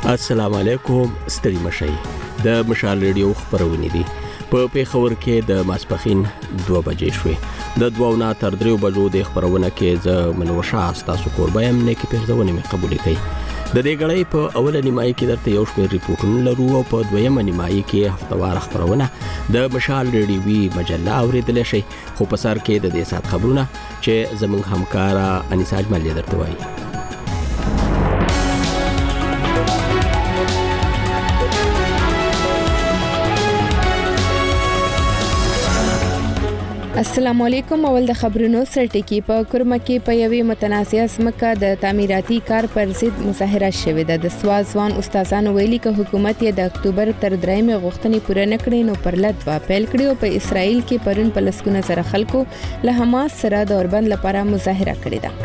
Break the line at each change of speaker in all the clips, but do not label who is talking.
السلام علیکم. ستړي مشئ. د مشال ریډیو خبرونه دي. په پیښور کې د ماسپخین 2 بجې شوې. د 2 نه تر 3 بجو د خبرونه کې ز منوشا تاسو قربایم نه کې پیښونه مې قبول کړي. د دې غړې په اوله نیمایي کې درته یو شمېر ریپورتونه لرو او په دویمه نیمایي کې هفتوار خبرونه د مشال ریډیوي مجله اوریدل شي. خو په سر کې د دې سات خبرونه چې زموږ همکارا انیسا اجمل درته وایي.
السلام علیکم. اول د خبرونو سرټکی په کورمه کې په یوې متنازعه سمکه د تعمیراتي کار پر ضد مظاهره شوې ده. د سوازوان استادانو ویلي چې حکومت یې د اکتوبر تر 3 غوښتنې پوره نکړي نو پر لټ به پیل کړي او په اسرائیل کې پرون په لسګونه زره خلکو له حماس سره د اوربند لپاره مظاهره کړې ده.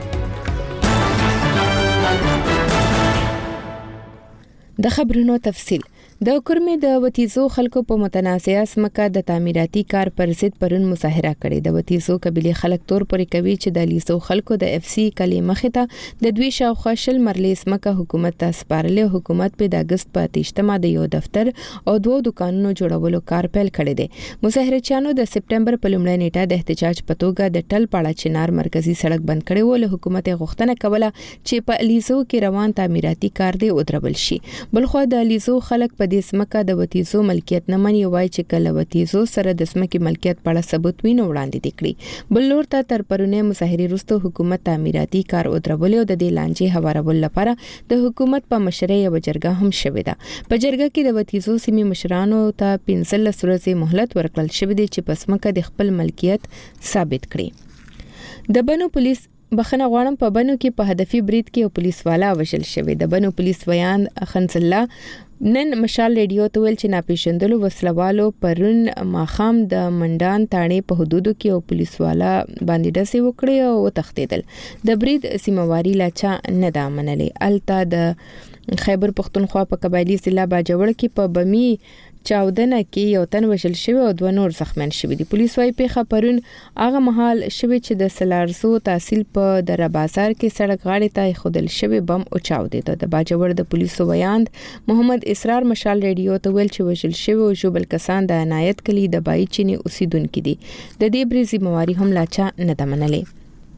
د خبرونو تفصیل. د کورمې د وتیزو خلکو په متنازعه سمکه د تعمیراتي کار پر ضد پرون مظاهره کړې. د وتیزو قبيله خلک تور پورې کوي چې د لیزو خلکو د اف سی کلمه خته د دوی شاوخوا شل مرلې سمکه حکومت ته سپارلې. حکومت په د اگست په 28 د یو دفتر او 2 دکانونو جوړولو کار پیل کړی دی. مظاهرچیانو د سپټمبر په لومړۍ نیټه د احتجاج په توګه د ټل پاړه چنار مرکزی سړک بند کړی و. له حکومت غوښتنه کوله چې په لیزو کې روان تعمیراتي کار دی ودرول شي. بلخو د لیزو خلک په د سمکه د وتیزو ملکیت نه مني وای چې کله وتیزو سره د سمکه ملکیت په اړه ثبوت ویني وړاندې دکړي. بل لور ته تر پرونه مظاهره وروسته حکومت تعمیراتي کار او درول او د دې لانجې هوارول لپاره د حکومت په مشرۍ یو جرګه هم شوې ده. په جرګه کې د وتیزو سیمې مشرانو ته 15 ورځې مهلت ورکړل شوې ده چې په سمکه د خپل ملکیت ثابت کړي. د بنو پولیس بخنه غواړم په بنو کې په هدفي برید کې یو پولیس والا وژل شوی. د بنو پولیس ویان خنز الله نن مشال ریډیو ته ویل چې ناپېژندلو وسلوالو پرون ماخام د منډان تاڼې په حدودو کې او پولیس والا باندې ډسې وکړې او تښتیدل. د برید سیمواري لاچا نه دا منلې. الته د خیبر پختونخوا په قبایلی ضلع باجوړ کې په بمی چاودنه کې یو تن وژل شوی او 2 نور زخمیان شوی دي. پولیس وايي پیښه پرون هغه مهال شوی چې د سلارزو تحصیل په در بازار کې سړک غاړې ته خودل شوی بم او چاودید. د باجوړ د پولیسو ویاند محمد اسرار مشال ریډیو ته ویل چې وژل شوی او جوبل کسان د عنایت کلی د بای چینی اوسیدونکو دي. د دې بریزي مواري هم لاچا نه دمنلې.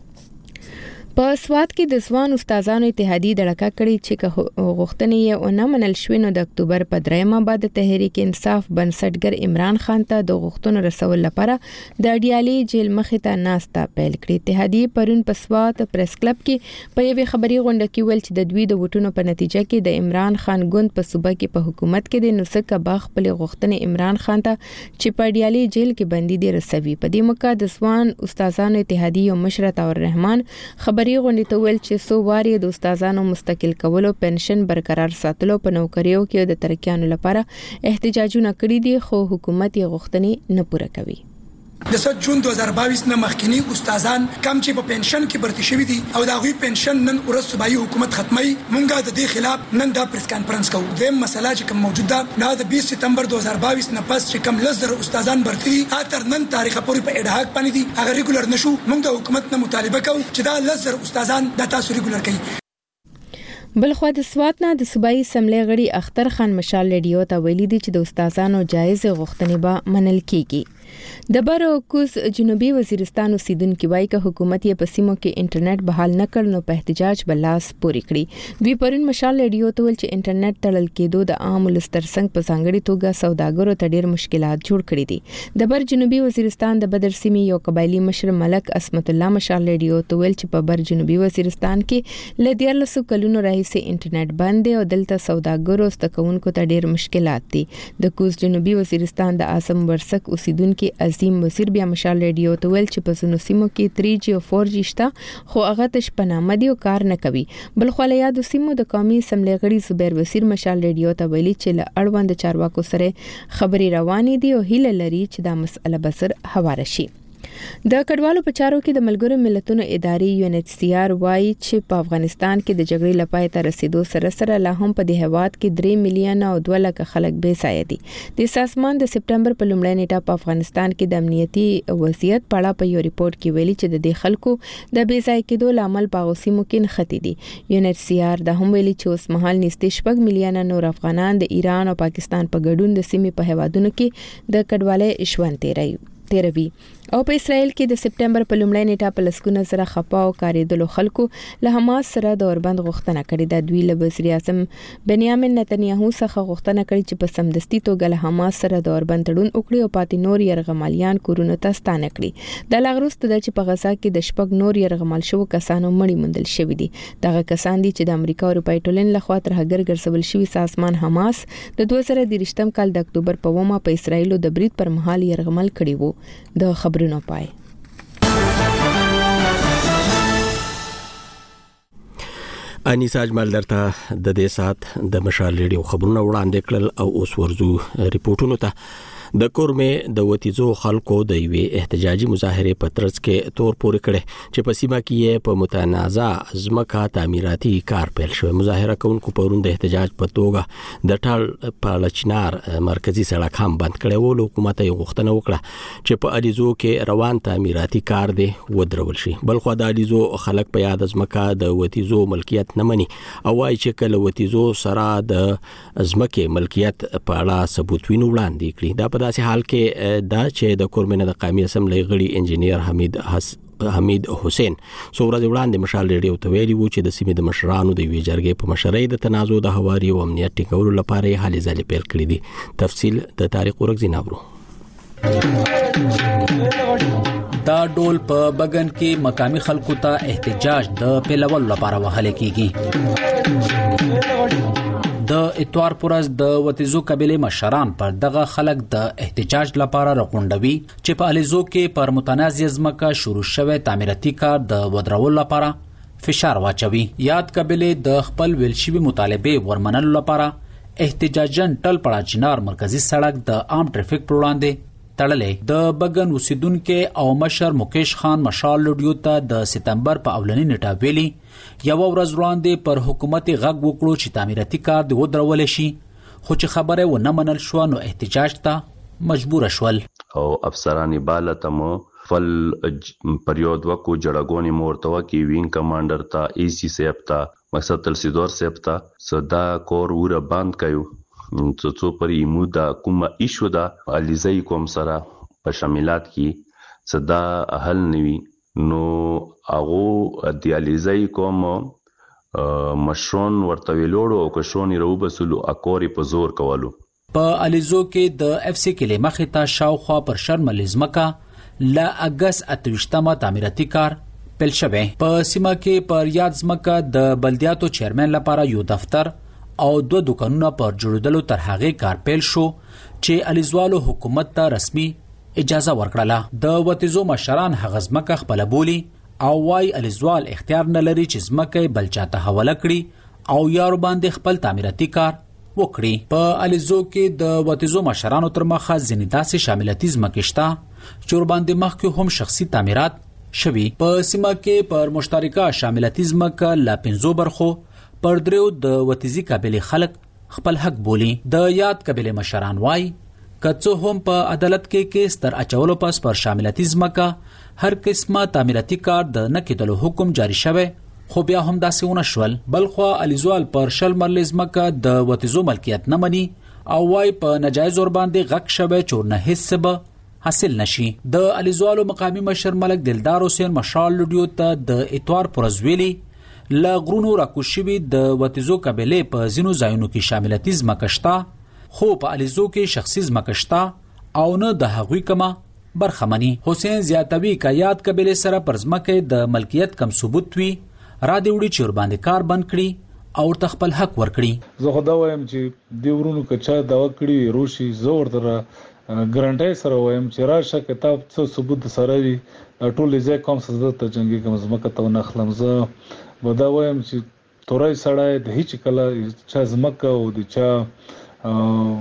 په سواد کې د ځوان استادانو اتحادیه دړکا کړي چې غوښتنې یې نه منل شوې نو د اکتوبر په 3 بعد تحریک انصاف بنسټګر عمران خان ته د غوښتنو رسول لپاره د ډیالي جیل مخې ته ناستا پیل کړي. اتحادیه پرون په سواد پریس کلب کې په یوې خبري غونډه کې ویل چې د دوی د وټونو په نتیجه کې د عمران خان ګوند په صوبه کې په حکومت کې د نسکه باغ خپل غوښتنې عمران خان ته چې په ډیالي جیل کې بندي دي رسوي. په دې موقع د ځوان استادانو اتحادیه مشرت او رحمان خبري غونډې ته ویل چې سو واري د استادانو مستقل کولو پنشن برقرار ساتلو په نوکریو کې د ترقیانو لپاره احتجاجونه کړي دي خو حکومت یې غوښتنې نه پوره کوي.
د 7 جون 2022 نه مخکینی استادان کم چې په پنشن کې برتی شوی دي او دا غوي پنشن نن ورځ صوبایي حکومت ختمي مونږه د دې خلاف نن دا پریس کانفرنس کوو. د مسله چې کوم موجوده نه د 20 سپتمبر 2022 نه پس چې کوم لزر استادان برتی تر نن تاریخ پورې په اډهاک باندې دي هغه ریګولر نشو. مونږ د حکومت نه مطالبه کوو چې دا لزر استادان د تاسو ریګولر کړي.
بلخو د سوات نه د صوبایي سملې غړي اختر خان مشال ریډیو ته ویلي دي چې د استادانو جایز غوښتنې به منل کیږي. د برو کوز جنوبي وزیرستان اوسیدونکو وایي چې حکومت یې په سیمو کې انټرنیټ بحال نه کړ نو په احتجاج بلاس پوری کړی. دوی پرون مشال ریډیو ته ویل چې انټرنیټ تړل کېدو د عام ولسترڅنګ په ځانګړي توګه سوداګرو ته ډېر مشکلات جوړ کړي دي. د بر جنوبي وزیرستان د بدر سیمې یو قبایلی مشر ملک اسمت الله مشال ریډیو ته ویل چې په بر جنوبي وزیرستان کې ل 14 کلونو راهیسې انټرنیټ بند دی او دلته سوداګرو ستکونکو ته ډېر مشکلات دي. د کوز جنوبي وزیرستان د اعظم ورسک اوسیدونکو عظیم وزیر بیا مشال ریډیو ته ویل چې په ځینو سیمو کې 3G او 4G شته خو هغه تش پنامه دی او کار نه کوي. بل خو له یاد سیمو د قومي اسمبلی غړي زبیر وزیر مشال ریډیو ته ویلي چې له اړوند چارواکو سره خبري روانې دي او هیله لري چې دا مسله بسر هواره شي. د کډوالو په چارو کې د ملګرو ملتونو ادارې UNHCR وايي چې په افغانستان کې د جګړې لپاره ته رسیدو سره لا هم په دې هواد کې 3 میلیون او 2 لک خلک بې سایه دي. د سازمان د سپټمبر په لومړۍ نیټه په افغانستان کې د امنیتي وضعیت په اړه په یو ریپورت کې ویلي چې د دې خلکو د بې ځای کېدو لامل په اوسیمو کې نښتي دي. UNHCR د هم ویلي چې اوس مهال نږدې 6 میلیون نور افغانان د ایران او پاکستان په ګډون د سیمې په هوادونو کې د کډوالۍ ژوند تیروي او په اسرائیل کې د سپټمبر په لومړۍ نیټه په لسګونه سره خپا او کاریدلو خلکو له حماس سره د اوربند غوښتنه کړې ده. دوی له وزیر اعظم بنیامین نتنیاهو څخه غوښتنه کړې چې په سمدستي توګه له حماس سره د اوربند تړون وکړي او پاتې نور يرغمالیان کورونو ته ستانه کړي. د لاغروست د چې په غزا کې د شپږ نور يرغمال شو کسانو مړي موندل شوی دي. دغه کسان دي چې د امریکا او اروپای ټولنې لخوا ترهګر ګرځول شوی سازمان حماس د 2023 کال د اکتوبر په 1 په اسرائیل د برید پر مهال يرغمل کړي وو. د خبرونو پای
انیسا اجمل درته د دې سات د مشال ریډیو خبرونه وړاندې کړل او اوس ورزو ریپورتونو ته. د کورمې د وتیزو خلکو د یوې احتجاجي مظاهره په ترڅ کې تور پورې کړي چې په سیمه کې په متنازع ځمکه تعمیراتي کار پیل شو. مظاهره کوونکو پرون د احتجاج په توګه د ټال پالچنار مرکزی سړک هم بند کړی و. حکومت یې غوښتنه وکړه چې په الیزو کې روان تعمیراتي کار دی ودرول شي. بلخو د الیزو خلک په یاد ځمکه د وتیزو ملکیت نه مني او وايي چې کله وتیزو سره د ځمکې ملکیت په اړه ثبوت وینو وړاندې کړي. دا په داسې حال کې دا چې د کورمې د قومي اسمبلی غړي انجینیر حمید حسین سورج وړاندې مشال ریډیو ته ویلي وو چې د سیمې د مشرانو د وی جرګې په مشرۍ د تنازع د هواري او امنیت ټینګولو لپاره هلې ځلې پیل کړې دي. تفصیل د طارق ورغزي ناورو.
دا ډول په بغن کې مقامی خلکو ته احتجاج د پیلول لپاره وهل کیږي. د اتوار پرز د وتیزو قبيله مشران پر دغه خلک د احتجاج لپاره راغونډوي چې په الیزو کې پر متنازع ځمکه شروع شوه تعمیراتي کار د ودرولو لپاره فشار واچوي. یاد قبيله د خپل ویلشوي مطالبه ورمنلو لپاره احتجاجن ټل پړا چنار مرکزی سړک د عام ټریفیک پر وړاندې تړلې. د بغن اوسیدونکو او مشر مکیش خان مشال لډیو ته د سپتمبر په اولنی نیټه ویلي یو ورځ وړاندې پر حکومت غږ وکړو چې تعمیراتي کار د ودرول شي، خو چې خبره و نه منل شو نو احتجاج ته مجبور شول.
او افسرانی بالا تمو فل پریود وکو جړګونی مورتوا کې وینګ کمانډر تا ایسی سیب تا مقصد تلسیدور سیب تا صدا کور ور باند کایو څو پرې مودا کومه ایشو دا الیزای کوم سره په شاملات کې صدا حل نوي نو هغه د الیزای کوم مشرون ورته ویلوړو او کښونی رو بسلو اکوري په زور کولو.
په الیزو کې د اف سی کلی مخې ته شاوخوا پر شرم لزمکا لا اگست 28 تعمیراتي کار پیل شوه. په سیمه کې پر یاد ځمکه د بلدیاتو چیرمن لپاره یو دفتر او 2 دکانونه پر جوړیدلو تر هغه کار پیل شو چې الیزوالو حکومت ته رسمي اجازه ورکړه. د وتیزو مشران هغه ځمکه خپل بولی او وايي الیزوال اختیار نه لري چې ځمکه بل چاته حواله کړي او یار باندې خپل تعمیراتي کار وکړي. په الیزو کې د وتیزو مشرانو تر مخه ځینې داسې شاملاتي ځمکې شته چې ور باندې مخکې هم شخصي تعمیرات شوي. په سیمه کې پر مشترکه شاملاتي ځمکه لا 15 برخو پر دریو د وتیزي قبيله خلک خپل حق بولی. د یاد قبيله مشران وای کڅو هم په عدالت کې کیس تر اچولو پس پر شاملاتي ځمکه هر قسمه تعمیراتي کار د نکیدلو حکم جاری شوه، خو بیا هم داسې ونه شول. بلخو الیزوال پر شل مرلې ځمکه د وتیزو ملکیت نه مني او وای په ناجایز ور باندې غک شوه چې نه هیڅ به حاصل نشي. د الیزوالو مقامی مشر ملک دلدار حسین مشال لډیو ته د اتوار پرزویلی لا غرونو راکوشوي د وتیزو قبيله په زینو ځایونو کې شاملاتي ځمکه شته، خو په الیزو کې شخصي ځمکه شته او نه د هغوی کما برخه مني. حسین زیاتوي ک یاد قبيله سره پر ځمکه د ملکیت کم ثبوت وي را دی وړي چې ور باندې کار بند کړي او ته خپل حق ورکړي.
زه خو دا وایم چې دی ورونو کچا دا وکړي روشي زور در ګرانټای سره وایم چې راشه کتاب څه ثبوت سره وي ټول ځای کوم څه ته جنگي کوم ځمکه ته نه خلم. زه ودا وایم چې تورای سړی د هیڅ کله چا ځمکه او د چا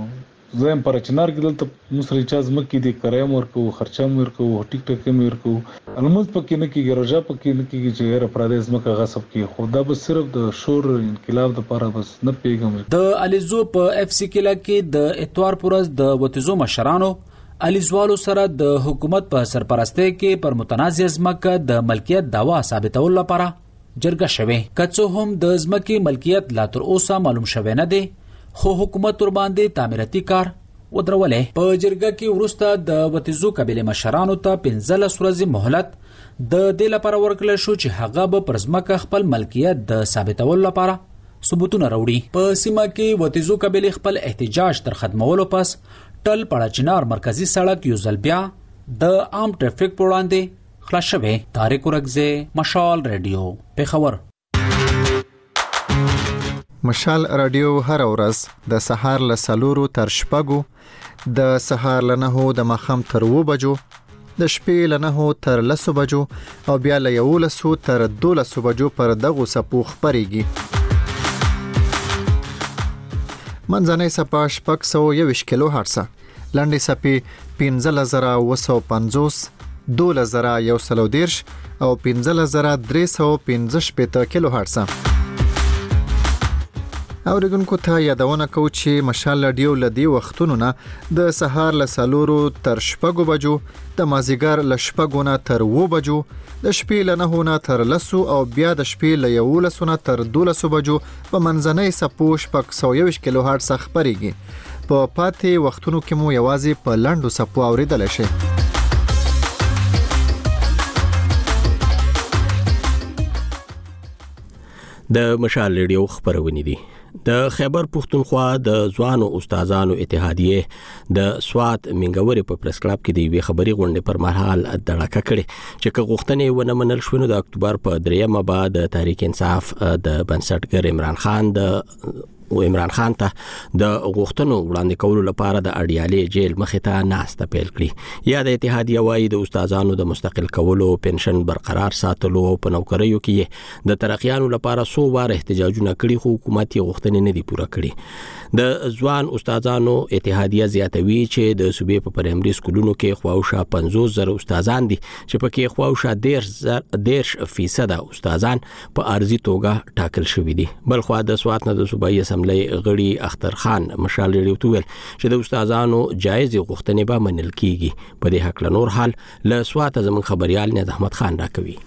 زم پر چنار کې دلته مصری چاز مکه دي کرایم ورکو خرچه ورکو ټیک ټاک ورکو المز پکې نه کیږي روزه پکې نه کیږي چې غیر پردیس مکه غصب کی خو دا بس صرف د شور انقلاب د لپاره بس نه پیګم.
د الیزو په اف سی کې لکه د اتوار پورز د وتیزو مشرانو الیزوالو سره د حکومت په سرپرستی کې پر متنازع ځمکه د ملکیت دعوا ثابتول لپاره جرګه شوه. کڅو هم د ځمکې ملکیت لا تر اوسه معلوم شوه نه دی خو حکومت ور باندې تعمیراتي کار ودرولې. په جرګه کې ورسته د وتیزو قبیله مشرانو ته 15 ورځې مهلت د دې لپاره ورکړل شو چې هغه به پر ځمکه خپل ملکیت د ثابتول لپاره ثبوتونه راوړي. په سیمه کې وتیزو قبیله خپل احتجاج تر ختمولو پس ټل پړاچنار مرکزی سړک یو ځل بیا د عام ټریفیک په وړاندې خلاص شوه. طارق ورغزه، مشال رادیو، پیښور.
مشال رادیو هر ورځ د سهار له 4 تر 6، د سهار له 9 د ماخام تر 2 بجو، د شپې له 9 تر 10 بجو او بیا له 11 تر 12 بجو پر دغه سپو خبريږي. منځنۍ سپا 621 کیلو هرتز، لنډې سپې 15950، 12110 او 15315 کیلو هرتز. اوریدونکو ته یادونه کوم چې مشال رادیو لدی وختونو نه د سهار له 4 تر 6 بجو، د مازیګر له 6 نه تر 2 بجو، د شپې له 9 نه تر 10 او بیا د شپې له 11 نه تر 12 بجو په منځنۍ سپو 621 کیلو هرتز خبريږي. په پاتې وختونو کې مو یوازې په لاندو سپو اوریدل شي.
د مشال رادیو خبرونه دي. د خیبر پښتونخوا د ځوانو استادانو اتحادیه د سوات منګوري په پریس کلب کې د وی خبري غونډې پر مهال دړکه کړې چې غوښتنې ونه منل شوې. د اکتوبر په 3 بعد تحریک انصاف د بنسټګر عمران خان ته د غوښتنو وړاندې کولو لپاره د اړیالې جیل مخې ته ناسته پیل کړي. یا د اتحادیه وايي د استادانو د مستقل کولو، پنشن برقرار ساتلو او په نوکریو کې د ترقیانو لپاره سو وار احتجاجونه کړي خو حکومت یې غوښتنې نه دي پوره کړي. د ځوان استادانو اتحادیه زیاتوي چې د صوبې په پرایمري سکولونو کې خواوشا 50000 استادان دي چې پکې خواوشا 10% استادان په ارزي توګه ټاکل شوي دي. بلخو د سوات نه د صوبایي اسمبلی غړي اختر خان مشال رادیو ته ویل چې د استادانو جایز غوښتنې به منل کیږي. په دې حق له نور حال له سوات زمون خبريال نه احمد خان راکوي.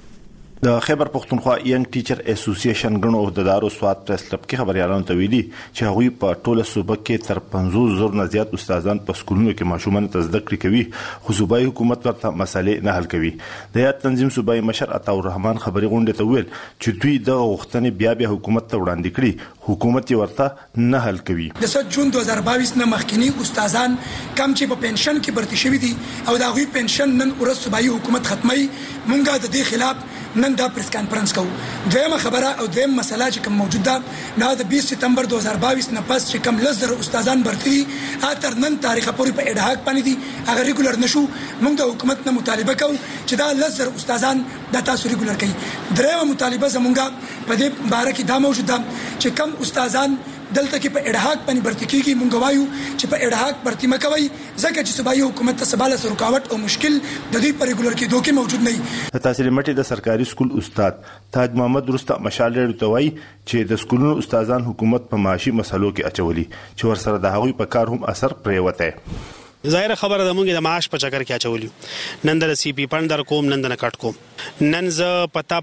د خیبر پښتونخوا ینګ ټیچر اسوسییشن غنو عہدیدارو سوات پریس کلب کې خبريالانو ته ویلي چې هغوی په ټوله صوبه کې تر 500,000 نه زیات استادان په سکولونو کې ماشومان ته زده کړې کوي خو صوبایي حکومت ورته مسالې نه حل کوي. د یاد تنظیم صوبایي مشر عطاء الرحمن خبري غونډه ته ویل چې دوی د غوښتنې بیا حکومت ته وړاندې کړي، حکومت یې ورته نه حل کوي.
د 7 جون 2022 نه مخکینی استادان کم چې په پنشن کې برتی شوی دي او دا غوي پنشن نن ورځ صوبایي حکومت ختمي، مونږه د دې خلاف نن دا پریس کانفرنس کوو. دویمه خبره او دویم مسله چې کوم موجود ده نه د 20 سپتمبر 2022 نه پس چې کوم لزر استادان برتي اتر نن تاریخ پورې په اډهاک باندې دي هغه ریګولر نشو. موږ د حکومت نه مطالبه کوو چې دا لزر استادان د تاسو ریګولر کړي. دریمه مطالبه زمونږه په دې باره کې دا موجود ده چې کوم استادان دلته کې په اډهاک باندې برتی کیږي مونږ وایو چې په اډهاک برتی مکوي ځکه چې صوبایي حکومت ته سباله رکاوټ او مشکل د دې پر ریګولر کې دوکې موجود نه وي.
تحصیل مټي د سرکاري سکول استاد تاج محمد رستا مشال رادیو ته وایي چې د سکولونو استادان حکومت په معاشي مسلو کې اچولي چې ورسره د هغوی په کار هم اثر پریوته.
ظاهر خبره ده مونږ د معاش په چکر کې اچولیو. نن د سی پی پند در کوم، نن د کټ کوم، نن ز پتا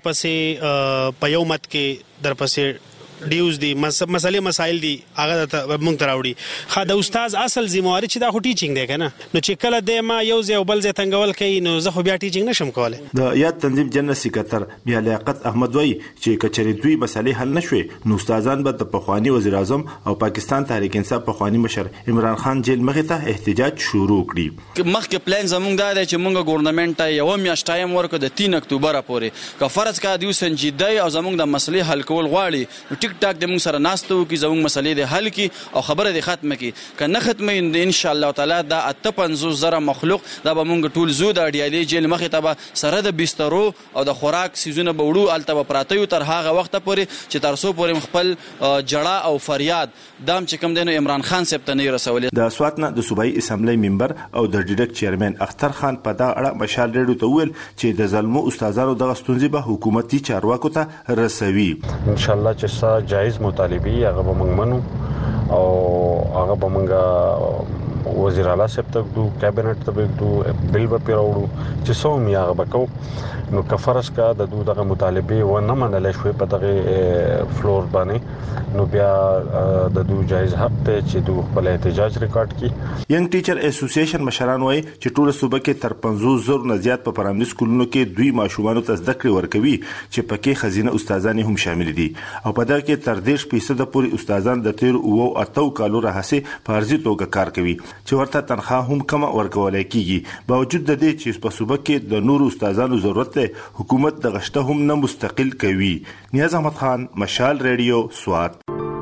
پسې په یو مت کې در پسې ډیوز دي مسلې مسائل دي هغه ته مونږ تراوړي. خا د استاد اصل ذمہواری چې دا خو ټیچینګ دی کنه، نو چې کله د ما یو ځای بل ځای تنګول کوي نو زه خو بیا ټیچینګ نشم کولای.
د یاد تنظیم جنرال سکرټر بیا لیاقت احمد وایي چې کچري دوی مسلې حل نشوي نو استادان به د پخوانی وزیر اعظم او پاکستان تحریک انصاف پخوانی مشر عمران خان جیل مخې ته احتجاج شروع کړي.
مخکې پلان زمونږ دا دی چې مونږ ګورنمنت ته یو میاشت ټایم ورکړو د 3 اکتوبر پورې که فرض کا دیو سنجیدای او زمونږ د مسلې حل کول غواړي ټیک ټاک د موږ سره ناستو کې زموږ مسلې د حل کی او خبره د ختمه کی کنه ختمه ان شاء الله تعالی دا 55,000 مخلوق دا به موږ ټول زو د اډیالي جیل مخې ته سره د بسترو او د خوراک سیزونه به وړو الته پراته یو تر هغه وخت پورې چې تر څو پورې خپل جړه او فریاد دام چې کوم دینو عمران خان صاحب ته نه رسولې.
د سواتنه د صوبایي اسمبلی ممبر او د ډیرکټ چیرمن اختر خان په دا اړه مشال ریډیو ته ویل چې د ظلمو استادانو د غستونځي به حکومتي چارواکو ته رسوي.
ان شاء الله چې سا جایز مطالبه هغه به موږ منو او هغه به موږ وزیر اعلی صاحب ته دو کابینټ ته دو بل به پیراوړو چې څوم یې هغه وکاو نو کفرس کا د دوه دغه مطالبه و نه منل شوې په دغه فلور باندې نو بیا د دوه جایز حق ته چې دوه خپل احتجاج ریکارډ کړي.
ینګ ټیچر اسوسییشن مشران وایي چې ټول صوبه کې تر 50,000 نه زیات په پرایمري سکولونو کې دوی ماشومانو ته زده کړې ورکوي چې پکې خزینه استادان هم شامل دي او په دا کې تر 10% پورې استادان د تیر او اتو کالو راهسي په ارزي توګه کار کوي چې ورته تنخواه هم کم ورکول کیږي. باوجود د دې چې په صوبه کې د نور استادانو ضرورت حکومت د غشته هم نه مستقل کوي. نیاز احمد خان، مشال ریډیو، سوات.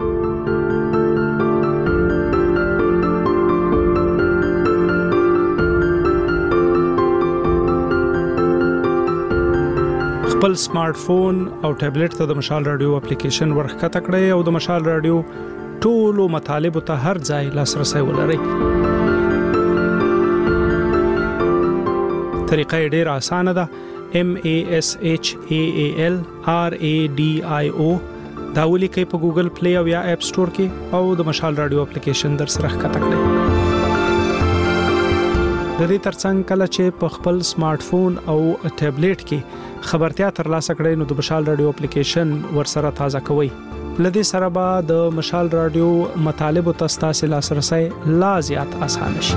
خپل سمارټ فون او ټابلیټ ته د مشال رادیو اپلیکیشن ورخکته کړئ او د مشال رادیو ټولو مطالبه ته هر ځای لاسرسي ولرئ. طریقه ډېره اسانه ده. MASHAAL RADIO دا ولیکئ په ګوګل پلی او یا اپ سٹور کې او د مشال رادیو اپلیکیشن در سره ښکته کړئ. د دې ترڅنګ کله چې په خپل سمارټ فون او ټابلیټ کې خبرتیا ترلاسه کړئ نو د مشال رادیو اپلیکیشن ورسره تازه کوئ. لدې سره به د مشال رادیو مطالب او تاسو لاسرسي لا زیات آسان شي.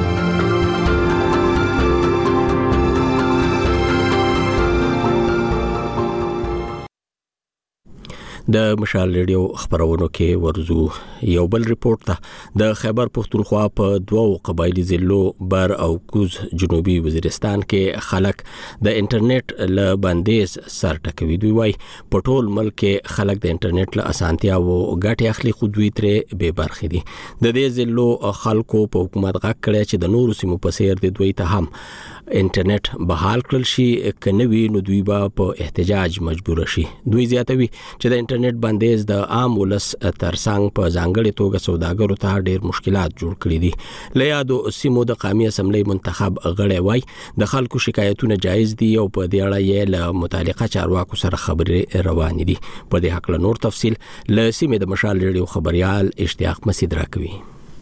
د مشال ریډیو خبرونو کې ورزو یو بل ریپورت ته د خیبر پختونخوا په دوو قبایلی ضلعو بر او کوز جنوبي وزیرستان کې خلک د انټرنیټ له بندیز سر ټکوي. دوی وايي په ټول ملک کې خلک د انټرنیټ له اسانتیا او ګټې اخلي خو دوی ترې بې برخې دي. د دې ضلعو خلکو په حکومت غږ کړی چې د نورو سیمو په څیر د دوی ته هم انټرنیټ بحال کړل شي کنه وی نو دوی به په احتجاج مجبور شي. دوی زیاتوي چې د انټرنیټ بندیز د عام ولس ترڅنګ په ځانګړي توګه سوداګرو ته ډېر مشکلات جوړ کړي دي. له یادو سیمو د قومي اسمبلی منتخب غړي وای د خلکو شکایتونه جایز دي او په دې اړه یې له متعلقه چارواکو سره خبرې روان دي. په دې حق له نور تفصیل له سیمې د مشال ریډیو خبريال اشتیاق مسعود راکوي.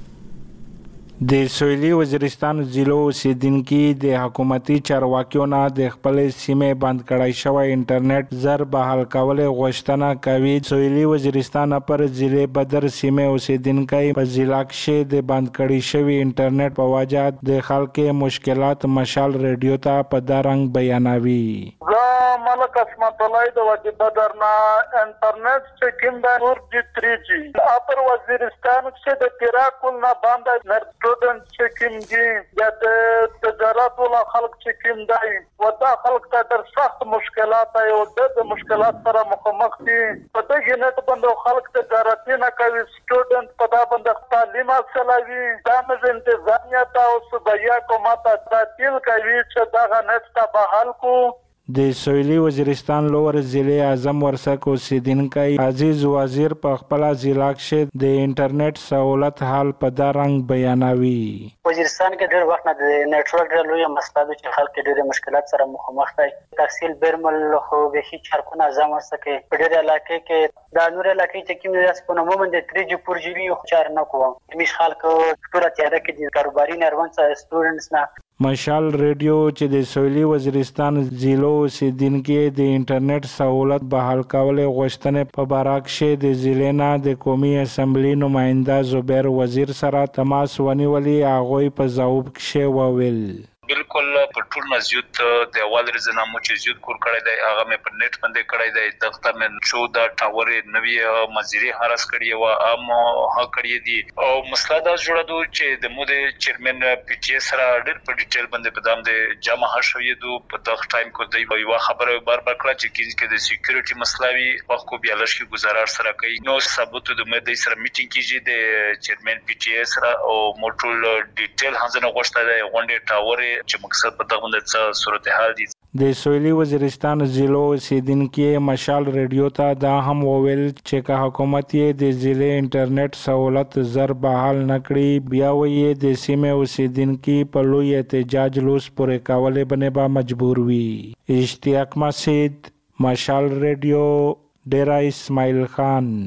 د سویلي وزیرستان ضلعو اوسیدونکي د حکومتي چارواکیو نه د خپل سیمې بند کړای شوی انټرنیټ زر بحال کول غوښتنه کوي. سویلي وزیرستان پر ضلع بدر سیمې اوسیدونکي په ضلع کې د بند کړی شوی انټرنیټ په وجه د خلکو مشکلات مشال ریډیو ته په دارنګ بیانوي.
ملک اسمت الله د وجه بدر نه انټرنیټ چې کوم د نور جی 3G اپر وزیرستان کې د تیراکل نه باندې student چکم دي د تجارت ولا خلق چکم دی ودا خلق ته در سخت مشکلات او د مشکلات سره مخامخ دي. په دې نه ته بندو خلق تجارت نه کوي student په دا بند تعلیم حاصلوي دا مز انتظامیه او صوبیا کومه تعطیل کوي چې دا نت ته بحال کو.
د سویلي وزیرستان لور ضلع اعظم ورسک اوسیدونکي عزیز وزیر په خپل ضلع کې د انټرنیټ سہولت حال په دارنګ بیانوي.
وزیرستان کې ډېر وخت نه د نېټورک ډېر لوی مسله ده چې خلک ډېر مشکلات سره مخامخ دي. تحصیل برمل خو به هیڅ چارکونه اعظم ورسکه په ډېر علاقې کې د نور علاقې چې کوم ریاست په نومو باندې 3G 4G خو چار نه کوم. همیش خلک ټول تیار کې دي کاروباري نروان سره سټوډنټس نه.
مشال ریډیو چې د سویلي وزیرستان ضلعو اوسیدونکي د انټرنیټ سہولت بحال کول غوښتنې په باره کې د ضلع نه د قومي اسمبلی نماینده زبیر وزیر سره تماس ونیولې. هغه په ځواب کې وویل
بالکل په ټول مزید د اول رزنامو چې زیات کور کړی دی هغه مې په نت باندې کړی دی دغه مې 14 ټاور نوی مزيري هرس کړی و ام ها کړی دي او مسله دا جوړه دو چې د مو د چیرمن پی ټی اس را ډېر په ډیټیل باندې په دام د جمع شوی دو په دغه ټایم کو دی یو خبره بار کړه چې کې د سکیورټي مسلوي وخت کو بیا لږ گزارش سره کوي نو ثبوت د مې د سره میټینګ کیږي د چیرمن پی ټی اس را او موټول ډیټیل هغه غوښته دی غونډه ټاور چې مقصد په دغه د صورتحال دي
د سویلي وزیرستان ضلع اوسیدونکو مشال ریډیو ته دا هم وویل چې که حکومت یې د ضلع انټرنیټ سہولت زر بحال نکړي بیا وایي د سیمې اوسیدونکو په لوی احتجاج لوس پورې کولې باندې به مجبور وي اشتیاق مسعود مشال ریډیو ډیرا اسماعیل خان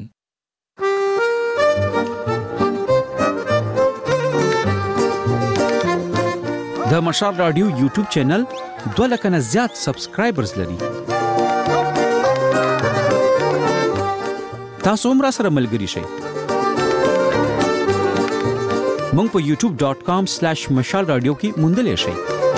د مشال رادیو یوټیوب چینل 2 لکه نه زیات سبسکرایبرز لري تاسو هم را سره ملګري شئ مونږ په youtube.com/mashalradio کې موندلی شئ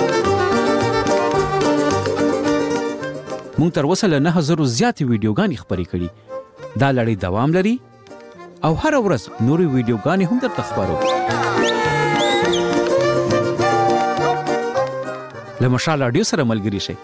مونږ تر اوسه له 9000 زیاتې ویډیوګانې خپرې کړي دا لړۍ دوام لري او هر ورځ نورې ویډیوګانې هم درته خپرو له مشال رادیو سره ملګري شئ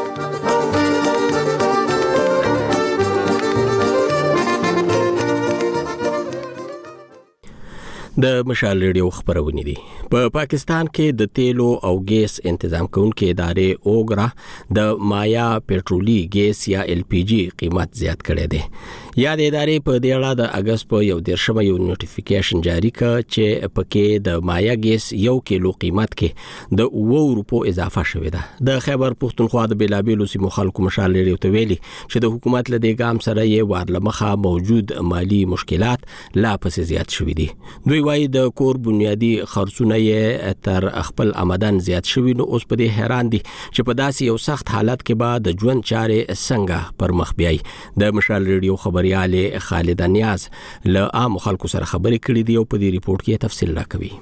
د مشال ریډیو خبرونه دي په پاکستان کې د تیلو او ګیس تنظیم کوونکې ادارې اوګرا د مایا پېټرولي ګیس یا ال پی جی قیمت زیات کړی دی یا د ادارې په دې اړه د اگست په 11 یو نوټیفیکیشن جاری کړ چې پکې د مایا ګیس 1 کیلو قیمت کې د 2 روپو اضافه شوې ده د خیبر پښتونخوا د بلابلو سیمو خلکو مشال ریډیو ته ویلي چې د حکومت له دې ګام سره یې وارلمخه موجود مالی مشکلات لا پسې زیات شوې دي دوی وايي د کور بنیادی خرڅونه یې تر خپل آمدن زیات شوي نو اوس په دې حیران دي چې په داسې یو سخت حالت کې به د ژوند چارې څنګه پر مخ بیاي د مشال ریډیو خبرياله خالد نیاز له عام خلکو سره خبرې کړې دي او په دې ریپورت کې تفصیل راکوي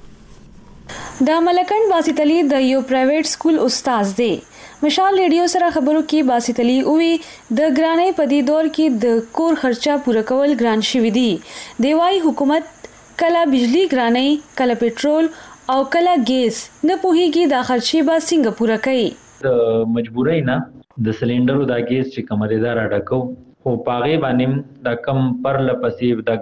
د ملکند باسط علي د یو پرایویټ سکول استاد دی مشال ریډیو سره خبرو کې باسط علي اووي د ګرانۍ په دې دور کې د کور خرچه پوره کول ګران شوی دی دی وايي حکومت کله بجلی ګرانۍ کله پېټرول او کله ګیس نه پوهیږي دا خرچې به څنګه پوره کوي
د مجبورۍ نه د سلندرو دا ګیس چې کمرېدار اډکو خو پاغه باندې دا کم پر لپسې د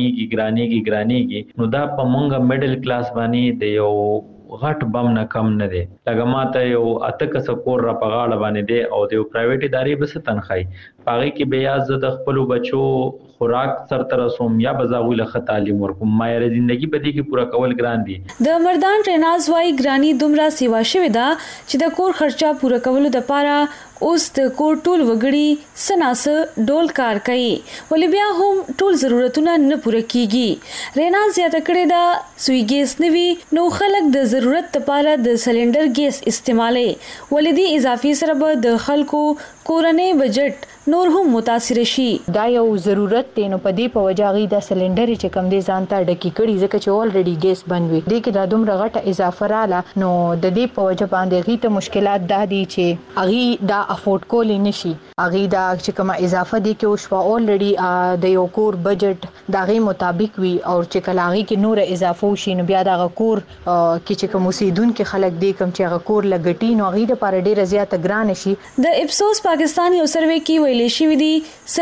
ګرانېږي نو دا په مونږه میډل کلاس باندې د یو غټ بم نه کم نه دی لکه ماته یو اته کس کور را پغاړه باندې دی او د پرایویټ ادارې بس تنخای پاغه کې بیا ز د خپل بچو خوراک سر ترسوم یا بزاوی له تعلیم ورکوم مایر ژوندۍ په دې کې پورا کول ګران دي
د مردان ټریناز وايي ګرانی دومره سیوا شوی دا چې د کور خرچه پوره کولو لپاره اوس د کور ټول وګړي سناس ډول کار کوي ولې بیا هم ټول ضرورتونه نه پوره کیږي ریناز زیاته کړې دا سوی ګیس نوي نو خلک د ضرورت لپاره د سلندر ګیس استعمالي ولې دی اضافي سره به د خلکو کورنۍ بجټ نور هم متاثر شي
دا یو ضرورت دی نو په دې په وجاغي د سلندر چې کم دي ځانته ډکی کړي ځکه چې اولریډي ګیس بنوي دې کې دا دومره غټه اضافه رااله نو د دې په وجه باندې غي ته مشکلات دي چې اغي دا افورد کولې نشي اغي دا چې کومه اضافه دي کې او شوا اولریډي د یو کور بجټ داغي مطابق وي او چې کلاغي کې نور اضافه وشي نو بیا دا کور کې چې کوم اوسیدونکو خلک دي کوم چې کور لګټي نو غي د پاره ډیره زیاته ګران شي
د اپسوس پاکستان یو سروې کې ویلې شوې دي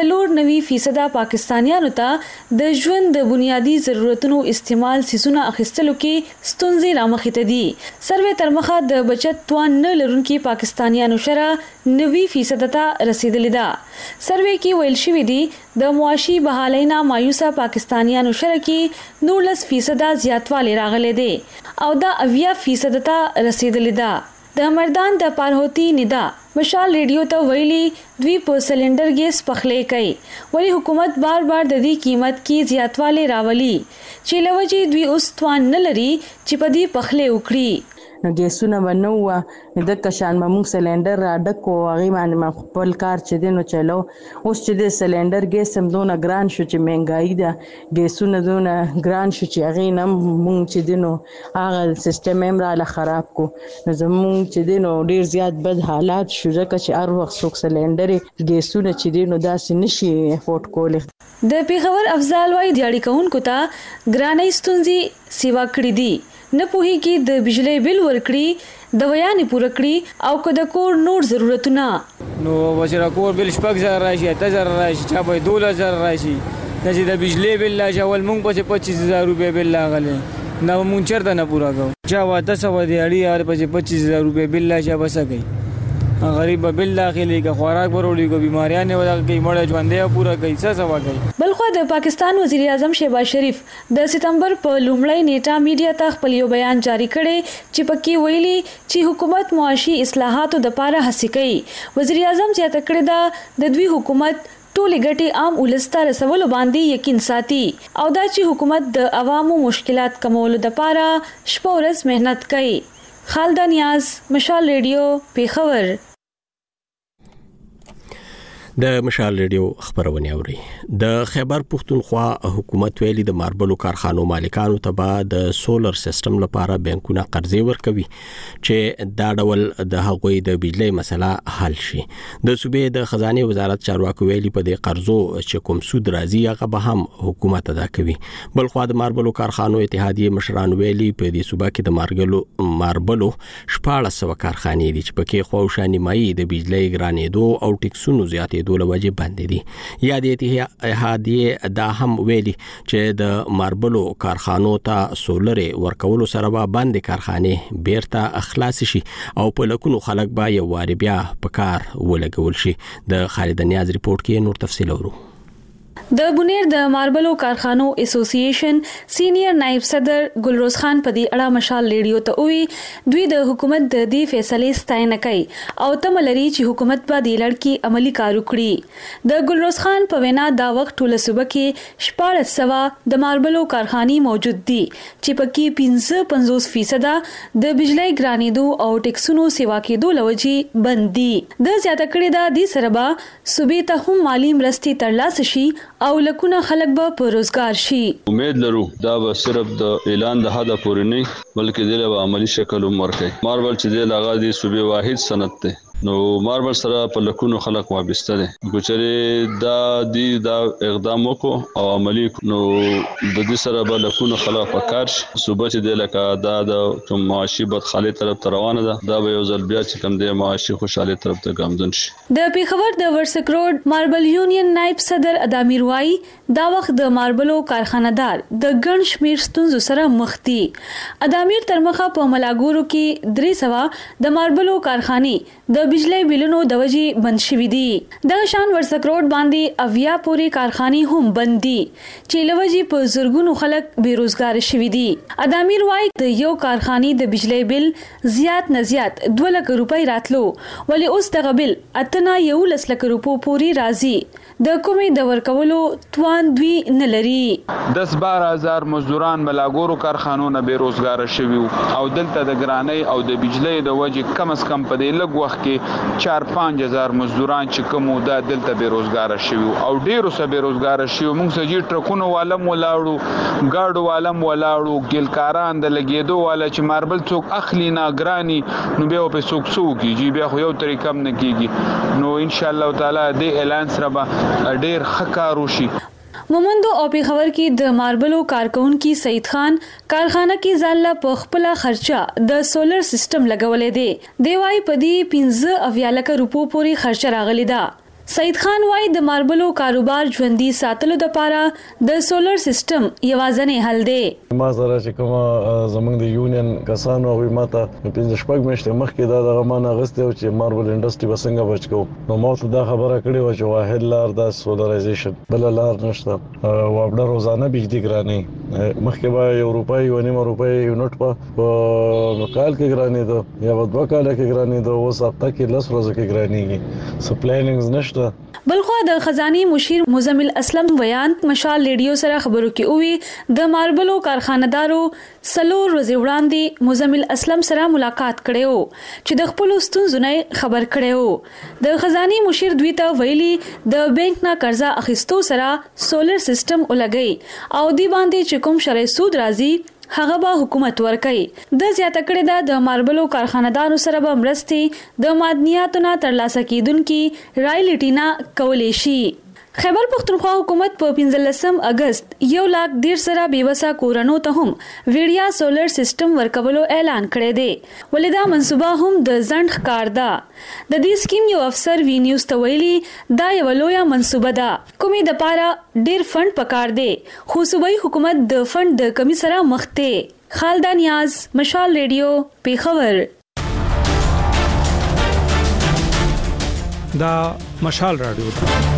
90% پاکستانیانو ته د ژوند د بنیادی ضرورتونو استعمال سيزونه اخیستلو کې ستونزې رامخې ته دي سروې تر مخه د بچت توان نه لرونکو پاکستانیانو شره 90% ته رسیدلې ده سروې کې ویل شوې دي د معاشي بحالینا مایوسه پاکستانیانو شره کې 19% زیاتوالی راغلي دي او دا 80% ته رسیدلې ده د مردان د پارهوتی ندا مشال ریډیو ته ویلي دوی په سلندر ګیس پخلې کوي ولی حکومت بار د دې قیمت کې زیاتوالی راولي چې لوجي دوی اوس توان نه لري چې په دې پخلې وکړي
نو ګیسونه ونو د کشان ممون سلندر را ډکو هغه باندې خپل کار چې دینو چلو اوس چې د سلندر ګیس هم دونه ګران شو چې مهنګای ده ګیسونه دونه ګران شو چې هغه نم مونږ چې دینو هغه سیستم هم را خراب کو نو زمونږ چې دینو ډیر زیات بد حالات شو ځکه چې هر وخت څوک سلندر ګیسونه چې دینو داسې نشي افورد کولی.
د پیښور افضل وای د اړیکونکو ته ګرانۍ ستونزې سیوا کړې دي نه پوهي کې د بجلی بل ورکړي د ویانې پوره کړي او که د کور نور ضرورتونه
نو وجره کور بل شپږ زره راشي 8000 راشي چا به 12000 راشي چې د بجلی بل لا جوړ مونږ په 25000 روپے بل لاغله نو مونږ چرته نه پورا کوو چا واده سو دی اړي یار په 25000 روپے بل لا چا بس کوي غریب بل داخلي کا خوراک ورولي کو بیماریاں نه ودا کوي مړ ژوندې پورا کوي څه سوا کوي.
بلخو د پاکستان وزیر اعظم شهباز شریف د سپتمبر په لومړۍ نیټه میډیا ته خپل یو بیان جاری کړي چې پکې ویلي چې حکومت معاشي اصلاحاتو د لپاره هڅې کوي. وزیر اعظم زیاته کړې ده د دوی حکومت ټولې ګټې عام ولسته رسولو باندې یقین ساتي او دا چې حکومت د عوامو مشکلات کمولو د لپاره شپه ورځ مهنت کوي. خالده نیاز، مشال ریډیو، پیښور.
د مشال ریډیو خبرونه اوري. د خیبر پښتونخوا حکومت ویلي د ماربلو کارخانو مالکانو ته به د سولر سیستم لپاره بانکونه قرضې ورکوي چې دا ډول د هغوی د بجلی مسله حل شي. د صوبې د خزانه وزارت چارواکو ویلي په دې قرضو چې کوم سود راځي هغه به هم حکومت ادا کوي. بل خو د ماربلو کارخانو اتحادیه مشران ویلي په دې صوبه کې د ماربلو 1400 کارخانې دي چې پکې خوشاني مای د بجلی ګرانېدو او ټیکسونو زیاتې دوله وجه باندې دي. یا د اتحادیه دا هم ویلي چې د ماربلو کارخانو ته سولر ورکولو سره به باندې کارخانه بیرته اخلاص شي او په لکونو خلک به یو واری بیا په کار ولګول شي. د خالد نیاز ریپورت کې نور تفصیل اورو.
د بونیر د ماربلو کارخانو اسوسییشن سینیئر نائب صدر ګلروز خان په دې اړه مشال ریډیو ته وی دوی د حکومت د دې فیصلې ستاینه کوي او تملري چې حکومت به د لړکی عملی کار وکړي. د ګلروز خان په وینا دا وخت ټول صوبه کې 1400 د ماربلو کارخانې موجود دي چې پکې 55% د بجلی ګرانېدو او ټیکسونو سیوا کېدو لوجي بند دي. د زیاته کړې دا دي سره به صوبې ته هم مالی مرستې ترلاسه شي او لکونه خلک به په روزګار شي.
امید لرو دا به صرف د اعلان د حد پورې نه بلکې د عملی شکل هم ورکړي. ماربل چې د لغا دي صوبې واحد صنعت ده نو ماربل سره په لکونو خلک وابسته دي. ګوچره دا اقدام وکړو او عملی نو د دې سره به لکونو خلک پکار شي. صوبه چې د لکه دا د معاشي بدخالي طرف ته روانه ده دا به یو ځل بیا چې کم دی معاشي خوشحالي طرف ته ګامزن شي.
د پیښور د ورسک روډ ماربل یونین نائب صدر ادامیر وای دا وخت د ماربلو کارخانه‌دار د ګڼ شمیر ستونزو سره مخ دي. ادامیر تر مخه په ملاګورو کې 300 د ماربلو کارخانې د بجلی بلونو د وجې بند شوي دي. دغه شان ورسک روډ باندې اویا پورې کارخانې هم بند دي چې لوجې په زرګونو خلک بیروزګار شوي دي. ادامیر وای د یو کارخانې د بجلی بل زیات نه زیات 2 لک روپۍ راتلو ولی اوس دغه بل اتنا 1 لک روپو پورې راځي. د کومې د ورکولو توان دوی نه لري.
10-12 مزدوران ملاګورو کارخانو نه بیروزګار شوي او دلته د ګرانۍ او د بجلی د وجې کم از کم په دې لږ وخت کې 4-5000 مزدوران چې کوم دا دلته بیروزګار شوي او ډیرو سره بیروزګار شوي. موږ سجی ټرکونو والم ولاړو ګاډو والم ولاړو ګلکاران د لګیدو والا چې ماربل څوک اخلي نه ګرانی نو به په څوک کیږي بیا خو یو طریقه نه کیږي. نو ان شاء الله تعالی د اعلان سره ډیر خکارو شي.
مومندو او پیښور کې د ماربلو کارکونکو سید خان کارخانه کې ځاله په خپل خرچه د سولر سیستم لګولې دی. دی وايي په دې 15 لک روپو پورې خرچه راغلی ده. سید خان وايي د ماربلو کاروبار ژوندۍ ساتلو لپاره د سولر سیستم یوازینی حل دی.
ما سره چې کوم زمونږ د یونین کسانو او ماته 15 میاشتې مخکې دا دغه مان غسته او چې ماربل انډستری وسنګ بچو نو ما ته دا خبره کړې و چې واحد لار د سولرایزیشن بل لار نشته. وابډه روزانه بجلی ګرانې مخکې به یو روپۍ یو نیمه روپۍ یو نوټ په کال کې ګرانېده یا په 2 کال کې ګرانېده، اوس هفته کې 10 ورځې کې ګرانېږي. سو پلانینګز نشته.
بلخو د خزاني مشیر مزمل اسلم بیان مشال ریډیو سره خبرو کې اووي د ماربلو کارخانه‌دارو سلور ورځې وړاندې مزمل اسلم سره ملاقات کړو چې د خپل ستونزو نه خبر کړو. د خزاني مشیر دوی ته ویلي د بانک نه قرضه اخیستو سره سولر سیستم ولګي او دی باندې چې کوم شرعي سود راځي هغه به حکومت ورکړي. د زیاته کړې ده د ماربلو کارخانه‌دارو سره به مرستې د معدنیاتو نه ترلاسه کیدونکو رایلټي نه کولې شي. خیبر پختونخوا حکومت په 15 اگست 1,10,000 سره بیوسا کورونو ته هم ویډیا سولر سیستم ورکولو اعلان کړی دی. ولدا منصوبه هم د ځند ښکار ده. د دې سکیم یو افسر وی نیوز ته ویلي دا یو لویه منصوبه ده کومې د پاره ډیر فند پکار دی خو صوبایي حکومت د فند د کمی سره مخ ته. خالده نیاز، مشال ریډیو، پیښور.
دا مشال رادیو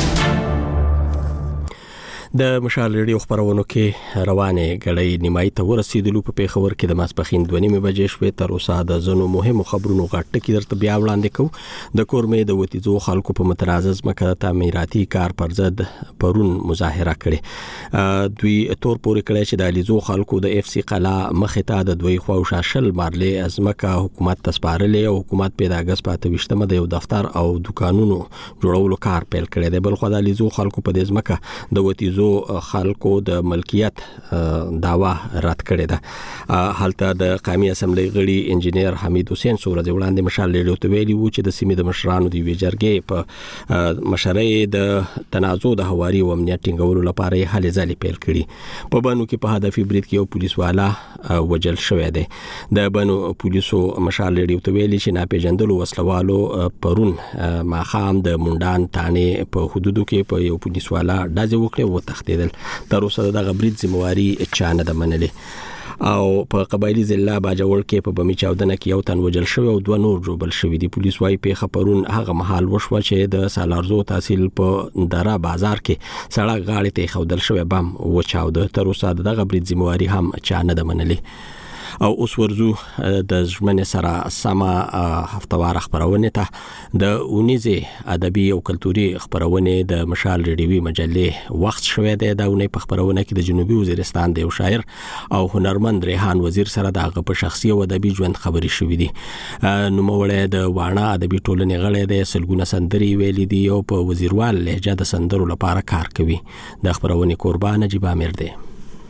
د مشال ریډیو خبرونو کې روانه غړې نیمای ته ورسېدلو. په پیښور کې د ماسپخین 2:30 بجې شوې. تر اوسه د زنو مهمو خبرونو غټ کې درته بیا وړاندې کوم. د کورمې د وتیزو خلکو په متنازع مکه تعمیراتي کار پر ضد پرون مظاهره کړې. دوی تور پورې کړی چې د الیزو خلکو د اف سی قلا مخې ته د دوی خواوشا شل مارلې ازمکه حکومت تسپارلې او حکومت په د اگست په 28مه د یو دفتر او دکانونو جوړولو کار پیل کړی دی. بل خو د الیزو خلکو په دې ځمکه د وتیزو خلکو د ملکیت داوا رد کړی ده. حالته د قومي اسمبلی غړي انجینیر حمید حسین سورج وړاندې مشال ریډیو ته ویلي وو چې د سیمې د مشرانو دی ویجرګي په مشرۍ د تنازع د هواري او امنیت ټینګولو لپاره هلې ځلې پیل کړي. په بانو کې په هدف برید کې یو پولیس والا وجل شوی دی. د بانو پولیسو مشال ریډیو ته ویلي چې ناپېژندلو وسلوالو پرون ماخام د مونډان تانه په حدودو کې په یو پولیس والا دازې وکړي و تختیدل. تر اوسه د غبرید ذمہواری چانه د منلې او په قبایلی ضلع باجوړ کې په بمی چاودنه کې یو تن وجل شوی او 2 نور جوړل شوی دي. پولیس وايي په خبرون هغه محل وشو چې د سالارزو تحصیل په دره بازار کې سړک غاړې ته خودل شوی بم و چاوده. تر اوسه د غبرید ذمہواری هم چانه د منلې. او اوس ورزو د ژمنې سره سما هفتوار خبرونه ته د اونیزه ادبي او کلتوري خبرونه د مشال ریډیوي مجلې وخت شوه د اونۍ په خبرونه کې د جنوبي وزیرستان د یو شاعر او هنرمند ریحان وزیر سره د هغه په شخصي او ادبي ژوند خبري شوې دي. نوموړی د واڼه ادبي ټولنې غړی دی. سلګونه سندري ویلي دي او په وزیروال لهجه د سندرو لپاره کار کوي. د خبرونه قربان نجيب امیر دی.